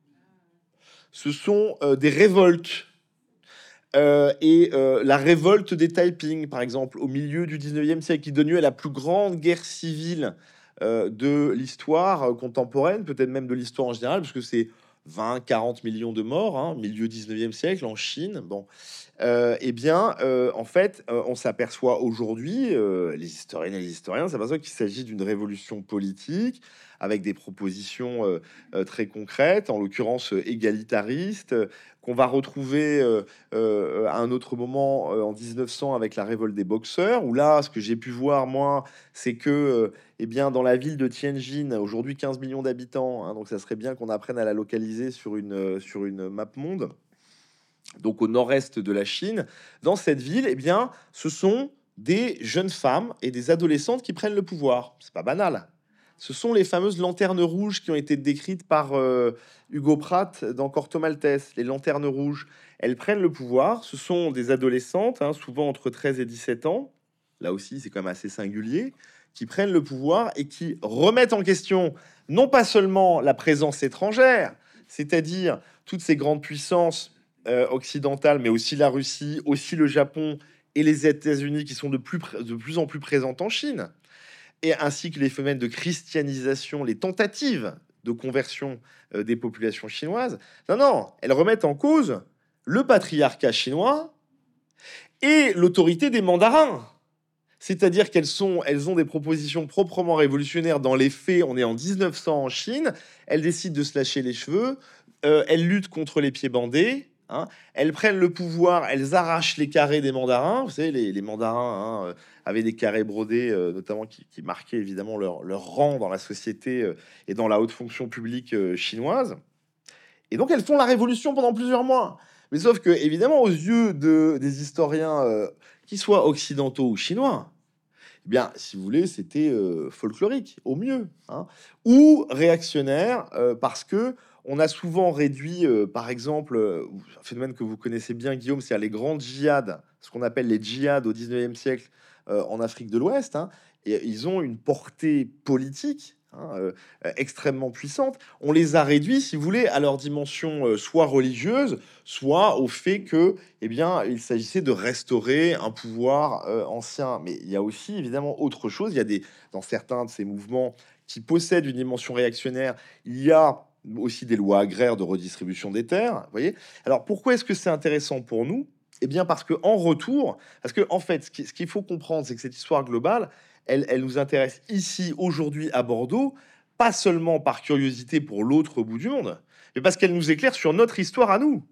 ce sont euh, des révoltes. Euh, et euh, la révolte des Taiping, par exemple, au milieu du dix-neuvième siècle, qui donne lieu à la plus grande guerre civile euh, de l'histoire euh, contemporaine, peut-être même de l'histoire en général, parce que c'est vingt quarante millions de morts, hein, milieu dix-neuvième siècle en Chine. Bon, euh, eh bien, euh, en fait, euh, on s'aperçoit aujourd'hui, euh, les historiennes et les historiens s'aperçoivent qu'il s'agit d'une révolution politique avec des propositions euh, euh, très concrètes, en l'occurrence euh, égalitaristes, euh, qu'on va retrouver euh, euh, à un autre moment euh, en dix-neuf cents avec la révolte des Boxeurs, où là, ce que j'ai pu voir, moi, c'est que, euh, eh bien, dans la ville de Tianjin, aujourd'hui quinze millions d'habitants, hein, donc ça serait bien qu'on apprenne à la localiser sur une, euh, sur une map monde, donc au nord-est de la Chine. Dans cette ville, eh bien, ce sont des jeunes femmes et des adolescentes qui prennent le pouvoir. C'est pas banal. Ce sont les fameuses lanternes rouges qui ont été décrites par euh, Hugo Pratt dans Corto Maltese. Les lanternes rouges, elles prennent le pouvoir. Ce sont des adolescentes, hein, souvent entre treize et dix-sept ans. Là aussi, c'est quand même assez singulier, qui prennent le pouvoir et qui remettent en question non pas seulement la présence étrangère, c'est-à-dire toutes ces grandes puissances euh, occidentales, mais aussi la Russie, aussi le Japon et les États-Unis qui sont de plus, de plus en plus présentes en Chine, et ainsi que les phénomènes de christianisation, les tentatives de conversion euh, des populations chinoises. Non, non, elles remettent en cause le patriarcat chinois et l'autorité des mandarins. C'est-à-dire qu'elles sont, elles ont des propositions proprement révolutionnaires dans les faits. On est en dix-neuf cents en Chine. Elles décident de se lâcher les cheveux. Euh, elles luttent contre les pieds bandés. Hein. Elles prennent le pouvoir. Elles arrachent les carrés des mandarins. Vous savez, les, les mandarins hein, avaient des carrés brodés, euh, notamment qui, qui marquaient évidemment leur, leur rang dans la société euh, et dans la haute fonction publique euh, chinoise. Et donc, elles font la révolution pendant plusieurs mois. Mais sauf que, évidemment, aux yeux de, des historiens, euh, qu'ils soient occidentaux ou chinois, eh bien, si vous voulez, c'était euh, folklorique au mieux, hein, ou réactionnaire euh, parce que on a souvent réduit, euh, par exemple, euh, un phénomène que vous connaissez bien, Guillaume, c'est les grandes djihad, ce qu'on appelle les djihad au dix-neuvième siècle euh, en Afrique de l'Ouest, hein, et ils ont une portée politique. Hein, euh, extrêmement puissante. On les a réduits, si vous voulez, à leur dimension euh, soit religieuse, soit au fait que, eh bien, il s'agissait de restaurer un pouvoir euh, ancien. Mais il y a aussi évidemment autre chose. Il y a des, dans certains de ces mouvements qui possèdent une dimension réactionnaire, il y a aussi des lois agraires de redistribution des terres. Vous voyez. Alors pourquoi est-ce que c'est intéressant pour nous? Eh bien, parce que en retour, parce que en fait, ce qui- ce qu'il faut comprendre, c'est que cette histoire globale, elle, elle nous intéresse ici aujourd'hui à Bordeaux, pas seulement par curiosité pour l'autre bout du monde, mais parce qu'elle nous éclaire sur notre histoire à nous,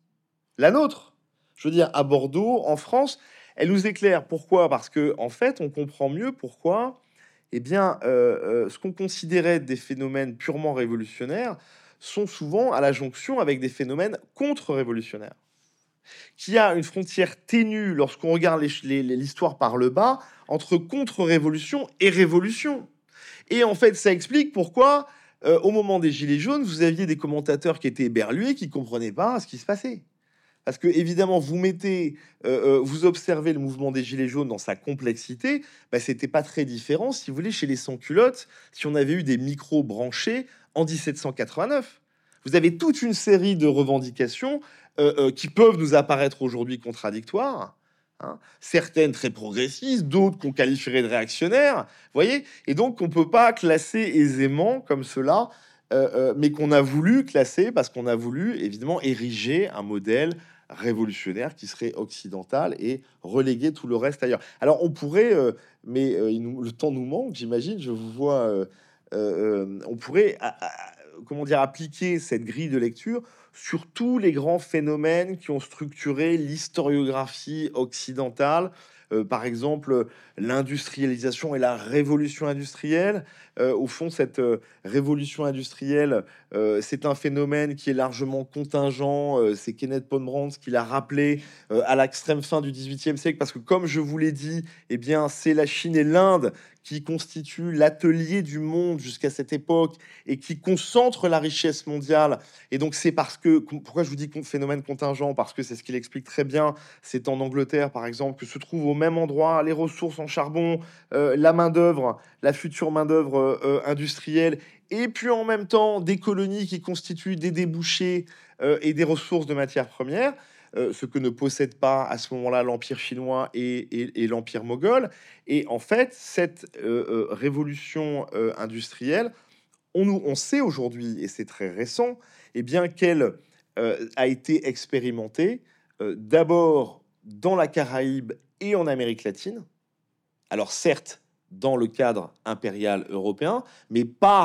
la nôtre. Je veux dire, à Bordeaux, en France, elle nous éclaire. Pourquoi? Parce que en fait, on comprend mieux pourquoi, eh bien, euh, euh, ce qu'on considérait des phénomènes purement révolutionnaires sont souvent à la jonction avec des phénomènes contre-révolutionnaires. Qu'il y a une frontière ténue lorsqu'on regarde les- les- les- l'histoire par le bas entre contre-révolution et révolution. Et en fait, ça explique pourquoi, euh, au moment des Gilets jaunes, vous aviez des commentateurs qui étaient éberlués, qui comprenaient pas ce qui se passait. Parce que, évidemment, vous mettez, euh, euh, vous observez le mouvement des Gilets jaunes dans sa complexité, bah, c'était pas très différent, si vous voulez, chez les sans-culottes, si on avait eu des micros branchés en dix-sept cent quatre-vingt-neuf. Vous avez toute une série de revendications euh, euh, qui peuvent nous apparaître aujourd'hui contradictoires, hein. Certaines très progressistes, d'autres qu'on qualifierait de réactionnaires, vous voyez. Et donc, on peut pas classer aisément comme cela, euh, euh, mais qu'on a voulu classer parce qu'on a voulu, évidemment, ériger un modèle révolutionnaire qui serait occidental et reléguer tout le reste ailleurs. Alors, on pourrait, euh, mais euh, il nous- le temps nous manque, j'imagine, je vous vois... euh, euh, euh, on pourrait, à- à- comment dire, appliquer cette grille de lecture sur tous les grands phénomènes qui ont structuré l'historiographie occidentale. Euh, par exemple, l'industrialisation et la révolution industrielle. Euh, au fond, cette euh, révolution industrielle, euh, c'est un phénomène qui est largement contingent. Euh, c'est Kenneth Pomerantz qui l'a rappelé euh, à l'extrême fin du dix-huitième siècle, parce que comme je vous l'ai dit, eh bien, c'est la Chine et l'Inde qui constituent l'atelier du monde jusqu'à cette époque et qui concentrent la richesse mondiale. Et donc, c'est parce que, pourquoi je vous dis phénomène contingent? Parce que c'est ce qu'il explique très bien. C'est en Angleterre, par exemple, que se trouvent au même endroit les ressources en charbon, euh, la main-d'œuvre, la future main-d'œuvre euh, euh, industrielle, et puis en même temps des colonies qui constituent des débouchés euh, et des ressources de matières premières. Euh, ce que ne possède pas à ce moment-là l'Empire chinois et, et- et l'Empire moghol. Et en fait, cette euh, euh, révolution euh, industrielle, on, nous, on sait aujourd'hui, et c'est très récent, eh bien qu'elle euh, a été expérimentée euh, d'abord dans la Caraïbe et en Amérique latine. Alors certes, dans le cadre impérial européen, mais pas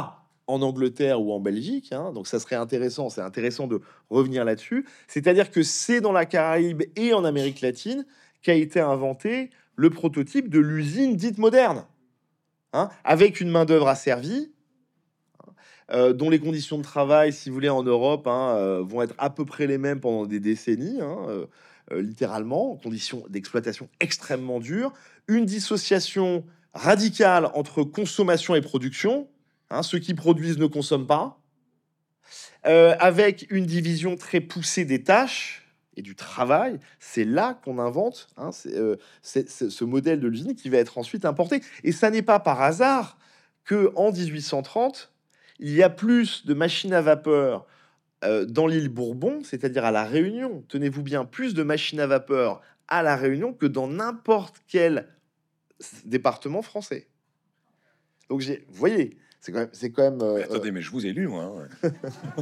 en Angleterre ou en Belgique, hein, donc ça serait intéressant, c'est intéressant de revenir là-dessus. C'est-à-dire que c'est dans la Caraïbe et en Amérique latine qu'a été inventé le prototype de l'usine dite moderne, hein, avec une main-d'œuvre asservie, euh, dont les conditions de travail, si vous voulez, en Europe, hein, euh, vont être à peu près les mêmes pendant des décennies, hein, euh, euh, littéralement, conditions d'exploitation extrêmement dures, une dissociation radicale entre consommation et production, hein, ceux qui produisent ne consomment pas, euh, avec une division très poussée des tâches et du travail. C'est là qu'on invente, hein, c'est, euh, c'est- c'est ce modèle de l'usine qui va être ensuite importé. Et ça n'est pas par hasard que en dix-huit cent trente, il y a plus de machines à vapeur euh, dans l'île Bourbon, c'est-à-dire à La Réunion. Tenez-vous bien, plus de machines à vapeur à La Réunion que dans n'importe quel s- département français. Donc, j'ai, vous voyez, c'est quand même, c'est quand même. euh, Mais euh, attendez, mais je vous ai lu, moi. Hein.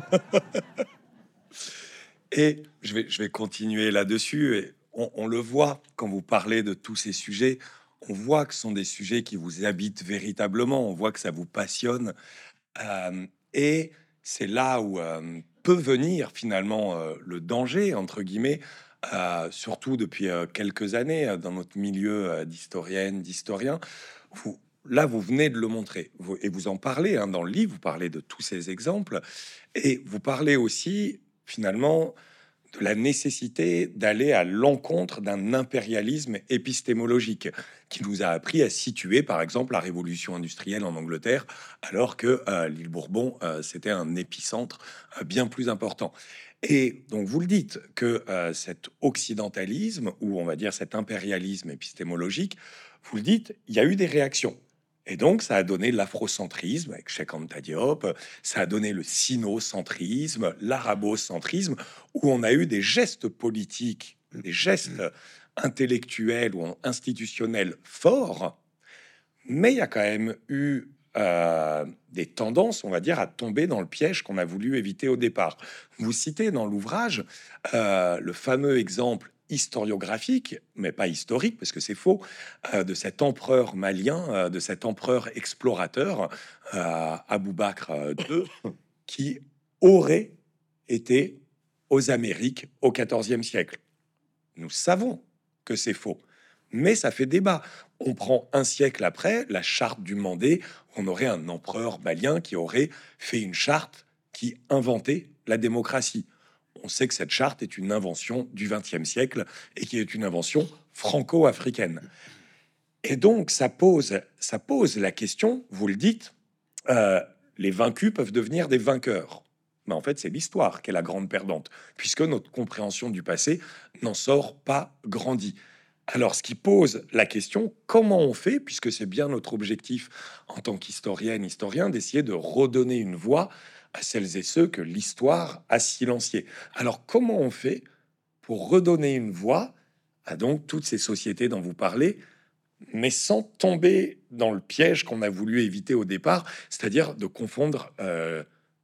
Et je vais, je vais continuer là-dessus. Et on, on le voit quand vous parlez de tous ces sujets. On voit que ce sont des sujets qui vous habitent véritablement. On voit que ça vous passionne. Euh, et c'est là où euh, peut venir finalement euh, le danger, entre guillemets, euh, surtout depuis euh, quelques années euh, dans notre milieu euh, d'historienne, d'historien. Vous, là, vous venez de le montrer. Vous- et vous en parlez hein, dans le livre, vous parlez de tous ces exemples. Et vous parlez aussi finalement de la nécessité d'aller à l'encontre d'un impérialisme épistémologique qui nous a appris à situer, par exemple, la révolution industrielle en Angleterre, alors que euh, l'île Bourbon, euh, c'était un épicentre euh, bien plus important. Et donc, vous le dites que euh, cet occidentalisme, ou on va dire cet impérialisme épistémologique, vous le dites, il y a eu des réactions. Et donc, ça a donné l'afrocentrisme avec Cheikh Anta Diop, ça a donné le sinocentrisme, l'arabocentrisme, où on a eu des gestes politiques, des gestes intellectuels ou institutionnels forts, mais il y a quand même eu euh, des tendances, on va dire, à tomber dans le piège qu'on a voulu éviter au départ. Vous citez dans l'ouvrage euh, le fameux exemple historiographique, mais pas historique parce que c'est faux, euh, de cet empereur malien, euh, de cet empereur explorateur, euh, Abou Bakr deux, qui aurait été aux Amériques au quatorzième siècle. Nous savons que c'est faux, mais ça fait débat. On prend un siècle après la charte du Mandé, on aurait un empereur malien qui aurait fait une charte qui inventait la démocratie. On sait que cette charte est une invention du vingtième siècle et qui est une invention franco-africaine. Et donc, ça pose, ça pose la question, vous le dites, euh, les vaincus peuvent devenir des vainqueurs. Mais en fait, c'est l'histoire qui est la grande perdante, puisque notre compréhension du passé n'en sort pas grandi. Alors, ce qui pose la question, comment on fait, puisque c'est bien notre objectif en tant qu'historienne, historien, d'essayer de redonner une voix à celles et ceux que l'histoire a silenciés. Alors, comment on fait pour redonner une voix à donc toutes ces sociétés dont vous parlez, mais sans tomber dans le piège qu'on a voulu éviter au départ, c'est-à-dire de confondre euh,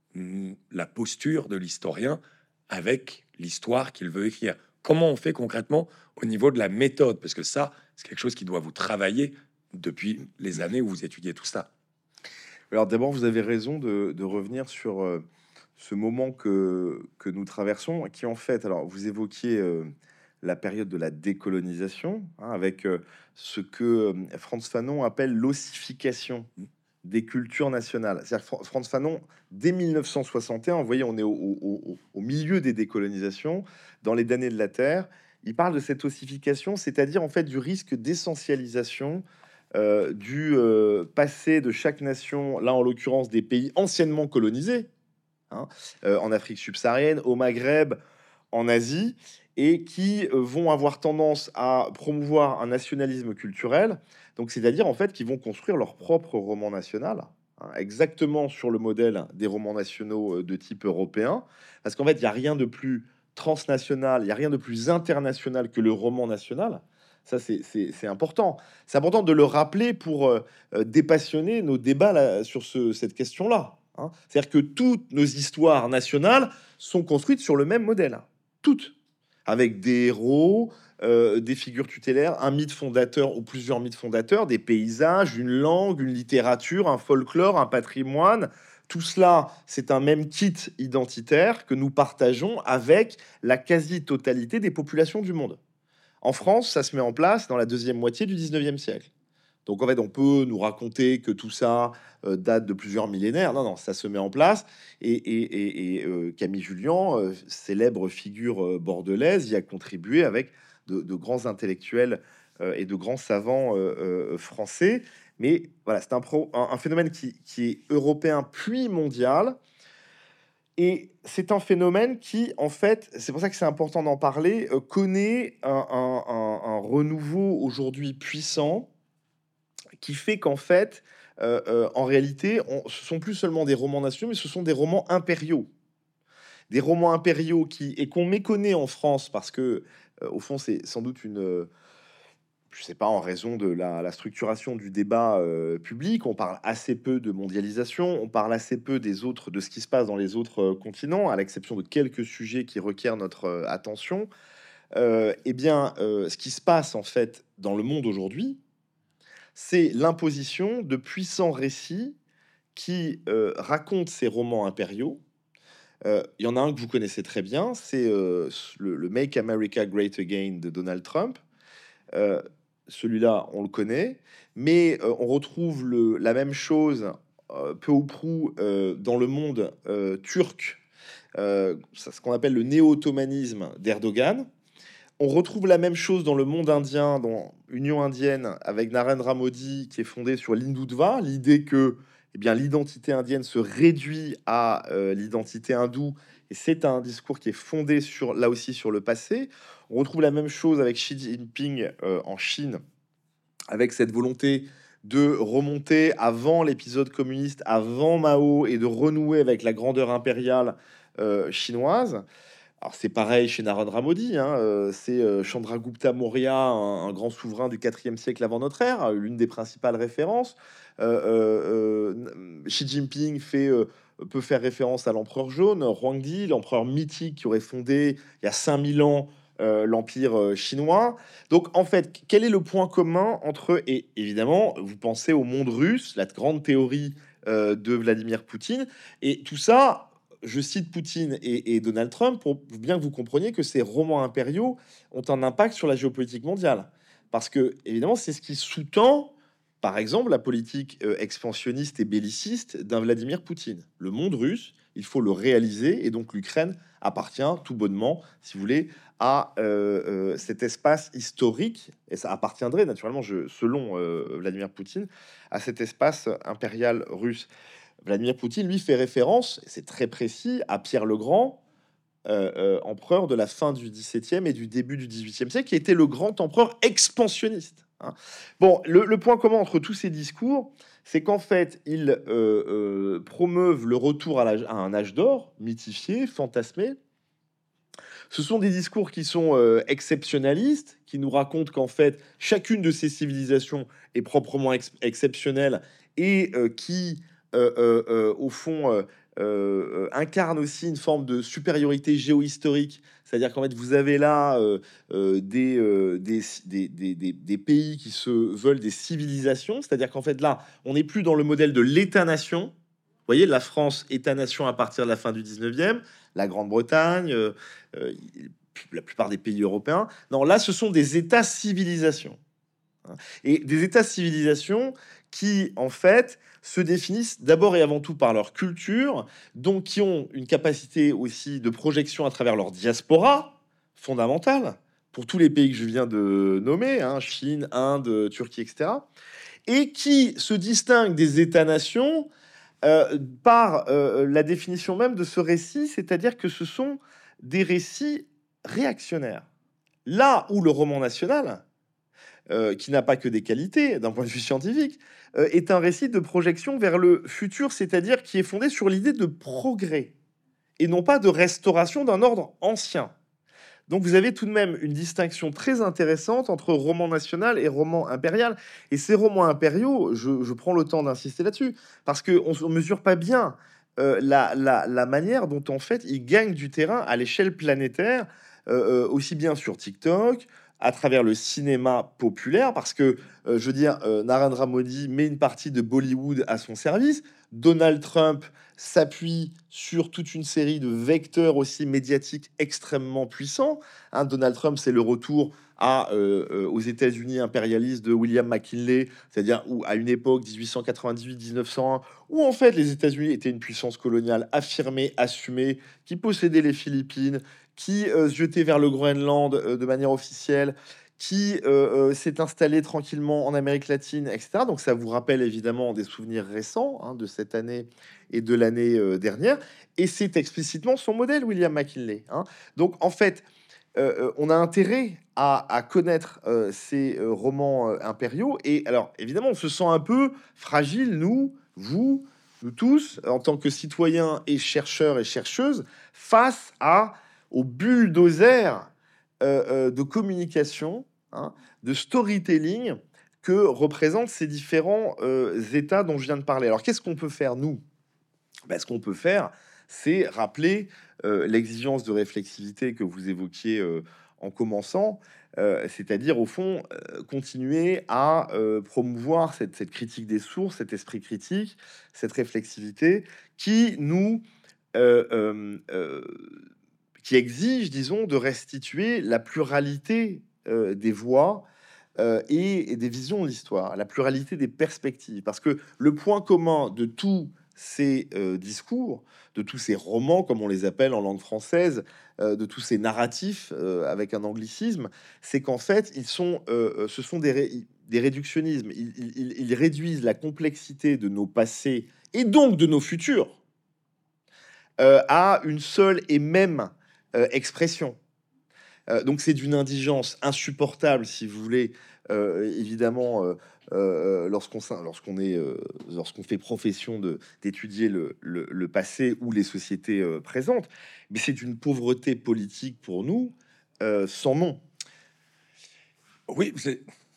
la posture de l'historien avec l'histoire qu'il veut écrire. Comment on fait concrètement au niveau de la méthode? Parce que ça, c'est quelque chose qui doit vous travailler depuis les années où vous étudiez tout ça. Alors d'abord, vous avez raison de, de revenir sur euh, ce moment que, que nous traversons, qui en fait, alors vous évoquiez euh, la période de la décolonisation, hein, avec euh, ce que euh, Frantz Fanon appelle l'ossification des cultures nationales. C'est-à-dire que Fran- Frantz Fanon, dès mille neuf cent soixante et un, vous voyez, on est au, au- au- au milieu des décolonisations, dans les damnés de la Terre, il parle de cette ossification, c'est-à-dire en fait du risque d'essentialisation euh, du euh, passé de chaque nation, là en l'occurrence des pays anciennement colonisés, hein, euh, en Afrique subsaharienne, au Maghreb, en Asie, et qui euh, vont avoir tendance à promouvoir un nationalisme culturel, donc c'est-à-dire en fait qu'ils vont construire leur propre roman national, hein, exactement sur le modèle des romans nationaux euh, de type européen, parce qu'en fait il n'y a rien de plus transnational, il n'y a rien de plus international que le roman national. Ça, c'est c'est- c'est important. C'est important de le rappeler pour euh, euh, dépassionner nos débats là, sur ce- cette question-là, hein. C'est-à-dire que toutes nos histoires nationales sont construites sur le même modèle, hein. Toutes. Avec des héros, euh, des figures tutélaires, un mythe fondateur ou plusieurs mythes fondateurs, des paysages, une langue, une littérature, un folklore, un patrimoine. tout cela, c'est un même kit identitaire que nous partageons avec la quasi-totalité des populations du monde. En France, ça se met en place dans la deuxième moitié du dix-neuvième siècle. Donc en fait, on peut nous raconter que tout ça euh, date de plusieurs millénaires. Non, non, ça se met en place. Et, et- et- et, euh, Camille Jullian, euh, célèbre figure euh, bordelaise, y a contribué avec de, de grands intellectuels euh, et de grands savants euh, euh, français. Mais voilà, c'est un, pro- un- un phénomène qui, qui est européen puis mondial. Et c'est un phénomène qui, en fait, c'est pour ça que c'est important d'en parler, euh, connaît un, un- un- un renouveau aujourd'hui puissant qui fait qu'en fait, euh, euh, en réalité, on, ce sont plus seulement des romans nationaux, mais ce sont des romans impériaux. Des romans impériaux qui, et qu'on méconnaît en France parce que, euh, au fond, c'est sans doute une, euh, je sais pas, en raison de la, la structuration du débat euh, public, on parle assez peu de mondialisation, on parle assez peu des autres, de ce qui se passe dans les autres euh, continents, à l'exception de quelques sujets qui requièrent notre euh, attention. Euh, eh bien, euh, ce qui se passe en fait dans le monde aujourd'hui, c'est l'imposition de puissants récits qui euh, racontent ces romans impériaux. Euh, Il y en a un que vous connaissez très bien, c'est euh, le, le Make America Great Again de Donald Trump. Euh, Celui-là, on le connaît, mais euh, on retrouve le- la même chose euh, peu ou prou euh, dans le monde euh, turc, euh, ça, ce qu'on appelle le néo-ottomanisme d'Erdogan. On retrouve la même chose dans le monde indien, dans l'Union indienne, avec Narendra Modi, qui est fondé sur l'Hindutva, l'idée que eh bien, l'identité indienne se réduit à euh, l'identité hindoue, et c'est un discours qui est fondé sur, là aussi sur le passé. On retrouve la même chose avec Xi Jinping euh, en Chine, avec cette volonté de remonter avant l'épisode communiste, avant Mao, et de renouer avec la grandeur impériale euh, chinoise. Alors c'est pareil chez Narendra Modi, hein, euh, c'est euh, Chandragupta Maurya, un, un grand souverain du quatrième siècle avant notre ère, euh, l'une des principales références. Euh, euh, euh, Xi Jinping fait, euh, peut faire référence à l'empereur jaune, Huangdi, l'empereur mythique qui aurait fondé il y a cinq mille ans euh, l'empire euh, chinois. Donc en fait, quel est le point commun entre eux? Et évidemment, vous pensez au monde russe, la grande théorie euh, de Vladimir Poutine, et tout ça, je cite Poutine et, et Donald Trump pour bien que vous compreniez que ces romans impériaux ont un impact sur la géopolitique mondiale. Parce que, évidemment, c'est ce qui sous-tend, par exemple, la politique euh, expansionniste et belliciste d'un Vladimir Poutine. Le monde russe, il faut le réaliser, et donc l'Ukraine appartient tout bonnement, si vous voulez, à euh, euh, cet espace historique, et ça appartiendrait naturellement, je, selon euh, Vladimir Poutine, à cet espace impérial russe. Vladimir Poutine, lui, fait référence, et c'est très précis, à Pierre le Grand, euh, euh, empereur de la fin du dix-septième et du début du dix-huitième siècle, qui était le grand empereur expansionniste, hein. Bon, le, le point commun entre tous ces discours, c'est qu'en fait, ils euh, euh, promeuvent le retour à, l'âge- à un âge d'or, mythifié, fantasmé. Ce sont des discours qui sont euh, exceptionnalistes, qui nous racontent qu'en fait, chacune de ces civilisations est proprement ex- exceptionnelle et euh, qui, euh, euh, euh, au fond, euh, euh, incarne aussi une forme de supériorité géohistorique. C'est-à-dire qu'en fait, vous avez là euh, euh, des, euh, des, des, des, des- des pays qui se veulent des civilisations. C'est-à-dire qu'en fait, là, on n'est plus dans le modèle de l'État-nation. Vous voyez, la France, État-nation à partir de la fin du dix-neuvième, la Grande-Bretagne, euh, euh, la plupart des pays européens. Non, là, ce sont des États-civilisations. Hein. Et des États-civilisations qui, en fait, se définissent d'abord et avant tout par leur culture, donc qui ont une capacité aussi de projection à travers leur diaspora fondamentale, pour tous les pays que je viens de nommer, hein, Chine, Inde, Turquie, et cetera, et qui se distinguent des États-nations euh, par euh, la définition même de ce récit, c'est-à-dire que ce sont des récits réactionnaires. Là où le roman national, euh, qui n'a pas que des qualités d'un point de vue scientifique, euh, est un récit de projection vers le futur, c'est-à-dire qui est fondé sur l'idée de progrès et non pas de restauration d'un ordre ancien. Donc vous avez tout de même une distinction très intéressante entre roman national et roman impérial. Et ces romans impériaux, je, je prends le temps d'insister là-dessus, parce qu'on ne mesure pas bien euh, la, la, la manière dont en fait ils gagnent du terrain à l'échelle planétaire, euh, euh, aussi bien sur TikTok, à travers le cinéma populaire, parce que, euh, je veux dire, euh, Narendra Modi met une partie de Bollywood à son service. Donald Trump s'appuie sur toute une série de vecteurs aussi médiatiques extrêmement puissants. Hein, Donald Trump, c'est le retour à, euh, euh, aux États-Unis impérialistes de William McKinley, c'est-à-dire où à une époque dix-huit cent quatre-vingt-dix-huit dix-neuf cent un, où en fait les États-Unis étaient une puissance coloniale affirmée, assumée, qui possédait les Philippines, qui euh, se jetait vers le Groenland euh, de manière officielle, qui euh, euh, s'est installé tranquillement en Amérique latine, et cetera. Donc ça vous rappelle évidemment des souvenirs récents, hein, de cette année et de l'année euh, dernière. Et c'est explicitement son modèle, William McKinley. Hein. Donc en fait, euh, euh, on a intérêt à, à connaître euh, ces euh, romans euh, impériaux. Et alors évidemment, on se sent un peu fragile, nous, vous, nous tous, en tant que citoyens et chercheurs et chercheuses, face à au bulldozer euh, euh, de communication, hein, de storytelling que représentent ces différents euh, états dont je viens de parler. Alors, qu'est-ce qu'on peut faire, nous? Ben, ce qu'on peut faire, c'est rappeler euh, l'exigence de réflexivité que vous évoquiez euh, en commençant, euh, c'est-à-dire, au fond, euh, continuer à euh, promouvoir cette, cette critique des sources, cet esprit critique, cette réflexivité qui nous... euh, euh, euh, qui exige, disons, de restituer la pluralité euh, des voix euh, et, et des visions de l'histoire, la pluralité des perspectives. Parce que le point commun de tous ces euh, discours, de tous ces romans, comme on les appelle en langue française, euh, de tous ces narratifs euh, avec un anglicisme, c'est qu'en fait, ils sont, euh, ce sont des, ré- des réductionnismes. Ils, ils- ils réduisent la complexité de nos passés et donc de nos futurs euh, à une seule et même euh, expression. Euh, donc c'est d'une indigence insupportable, si vous voulez, euh, évidemment, euh, euh, lorsqu'on lorsqu'on est euh, lorsqu'on fait profession de d'étudier le, le, le passé ou les sociétés euh, présentes, mais c'est d'une pauvreté politique pour nous euh, sans nom. Oui, c'est-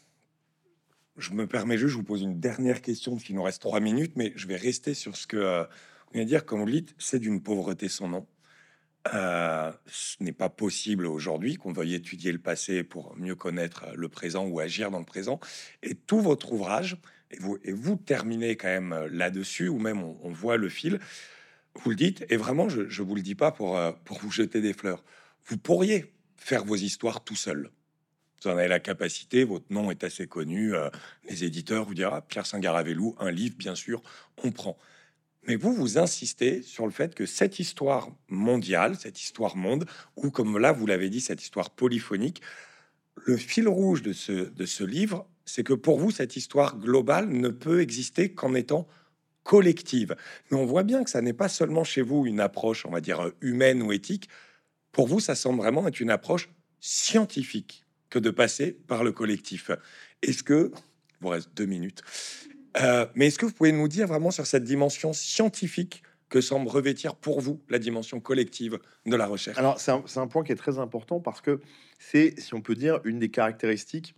je me permets juste, je vous pose une dernière question, parce qu'il nous reste trois minutes, mais je vais rester sur ce que euh, vous venez de dire. Comme vous le dites, c'est d'une pauvreté sans nom. Euh, ce n'est pas possible aujourd'hui qu'on veuille étudier le passé pour mieux connaître le présent ou agir dans le présent. Et tout votre ouvrage, et vous, et vous terminez quand même euh, là-dessus, ou même on, on voit le fil, vous le dites, et vraiment, je, je vous le dis pas pour, euh, pour vous jeter des fleurs. Vous pourriez faire vos histoires tout seul. Vous en avez la capacité, votre nom est assez connu, euh, les éditeurs vous diront, ah, Pierre Singaravelou, un livre, bien sûr, on prend. Mais vous, vous insistez sur le fait que cette histoire mondiale, cette histoire monde, ou comme là, vous l'avez dit, cette histoire polyphonique, le fil rouge de ce, de ce livre, c'est que pour vous, cette histoire globale ne peut exister qu'en étant collective. Mais on voit bien que ça n'est pas seulement chez vous une approche, on va dire, humaine ou éthique. Pour vous, ça semble vraiment être une approche scientifique que de passer par le collectif. Est-ce que, il vous reste deux minutes, euh, mais est-ce que vous pouvez nous dire vraiment sur cette dimension scientifique que semble revêtir pour vous la dimension collective de la recherche? Alors c'est un, c'est un point qui est très important parce que c'est, si on peut dire, une des caractéristiques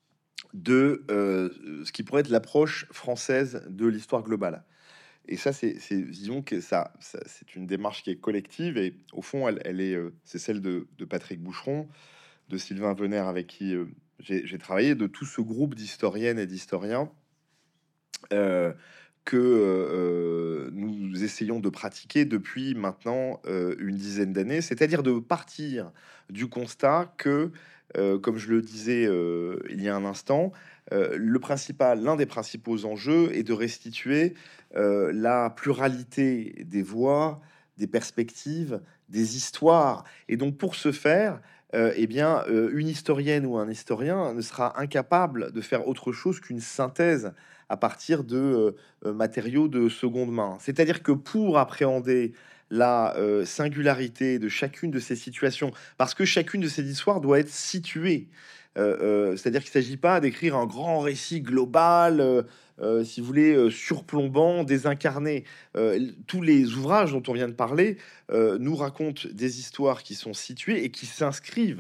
de euh, ce qui pourrait être l'approche française de l'histoire globale. Et ça, c'est, c'est- disons que ça, ça- c'est une démarche qui est collective et au fond, elle, elle est, euh, c'est celle de, de Patrick Boucheron, de Sylvain Venner avec qui euh, j'ai j'ai travaillé, de tout ce groupe d'historiennes et d'historiens euh, que euh, nous essayons de pratiquer depuis maintenant euh, une dizaine d'années, c'est-à-dire de partir du constat que, euh, comme je le disais euh, il y a un instant, euh, le principal, l'un des principaux enjeux est de restituer euh, la pluralité des voix, des perspectives, des histoires. Et donc pour ce faire, euh, eh bien, euh, une historienne ou un historien ne sera incapable de faire autre chose qu'une synthèse à partir de euh, euh, matériaux de seconde main. C'est-à-dire que pour appréhender la euh, singularité de chacune de ces situations, parce que chacune de ces histoires doit être située, euh, euh, c'est-à-dire qu'il ne s'agit pas d'écrire un grand récit global, euh, euh, si vous voulez, euh, surplombant, désincarné. Euh, tous les ouvrages dont on vient de parler euh, nous racontent des histoires qui sont situées et qui s'inscrivent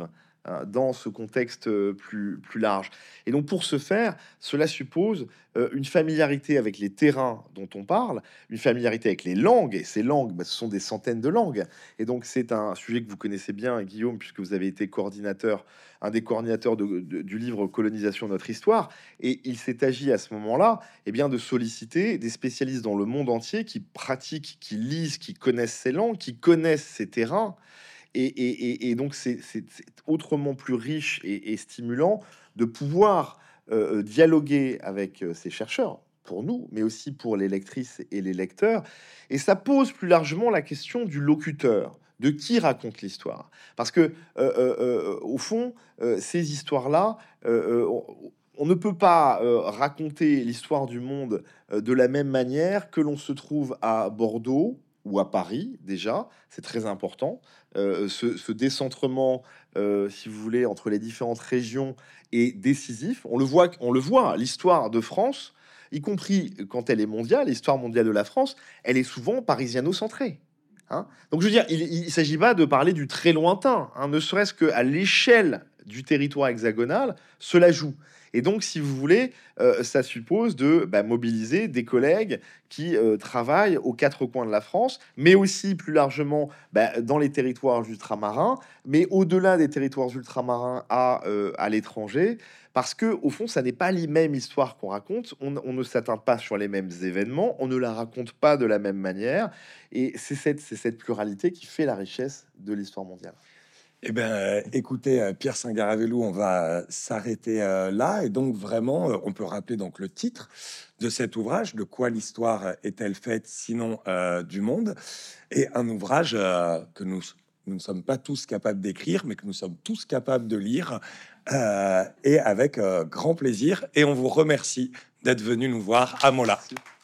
hein, dans ce contexte euh, plus, plus large. Et donc pour ce faire, cela suppose euh, une familiarité avec les terrains dont on parle, une familiarité avec les langues, et ces langues, bah, ce sont des centaines de langues. Et donc c'est un sujet que vous connaissez bien, Guillaume, puisque vous avez été coordinateur, un des coordinateurs de- de- du livre Colonisation, notre histoire. Et il s'est agi à ce moment-là, eh bien, de solliciter des spécialistes dans le monde entier qui pratiquent, qui lisent, qui connaissent ces langues, qui connaissent ces terrains. Et, et- et- et donc, c'est c'est- c'est autrement plus riche et, et stimulant de pouvoir euh, dialoguer avec euh, ces chercheurs, pour nous, mais aussi pour les lectrices et les lecteurs. Et ça pose plus largement la question du locuteur, de qui raconte l'histoire. Parce que, euh, euh, euh, au fond, euh, ces histoires-là, euh, euh, on, on ne peut pas euh, raconter l'histoire du monde euh, de la même manière que l'on se trouve à Bordeaux ou à Paris, déjà, c'est très important. Euh, ce, ce décentrement, euh, si vous voulez, entre les différentes régions est décisif. On le voit, on le voit, l'histoire de France, y compris quand elle est mondiale, l'histoire mondiale de la France, elle est souvent parisiano-centrée. Hein. Donc, je veux dire, il ne s'agit pas de parler du très lointain, hein, ne serait-ce qu'à l'échelle du territoire hexagonal, cela joue. Et donc, si vous voulez, euh, ça suppose de bah, mobiliser des collègues qui euh, travaillent aux quatre coins de la France, mais aussi plus largement bah, dans les territoires ultramarins, mais au-delà des territoires ultramarins à, euh, à l'étranger, parce que au fond, ça n'est pas les mêmes histoires qu'on raconte, on, on ne s'atteint pas sur les mêmes événements, on ne la raconte pas de la même manière, et c'est cette, c'est cette pluralité qui fait la richesse de l'histoire mondiale. Eh ben, euh, écoutez, euh, Pierre Singaravelou, on va euh, s'arrêter euh, là. Et donc, vraiment, euh, on peut rappeler donc le titre de cet ouvrage, De quoi l'histoire est-elle faite, sinon euh, du monde? Et un ouvrage euh, que nous, nous ne sommes pas tous capables d'écrire, mais que nous sommes tous capables de lire, euh, et avec euh, grand plaisir. Et on vous remercie d'être venu nous voir à Mola. Merci.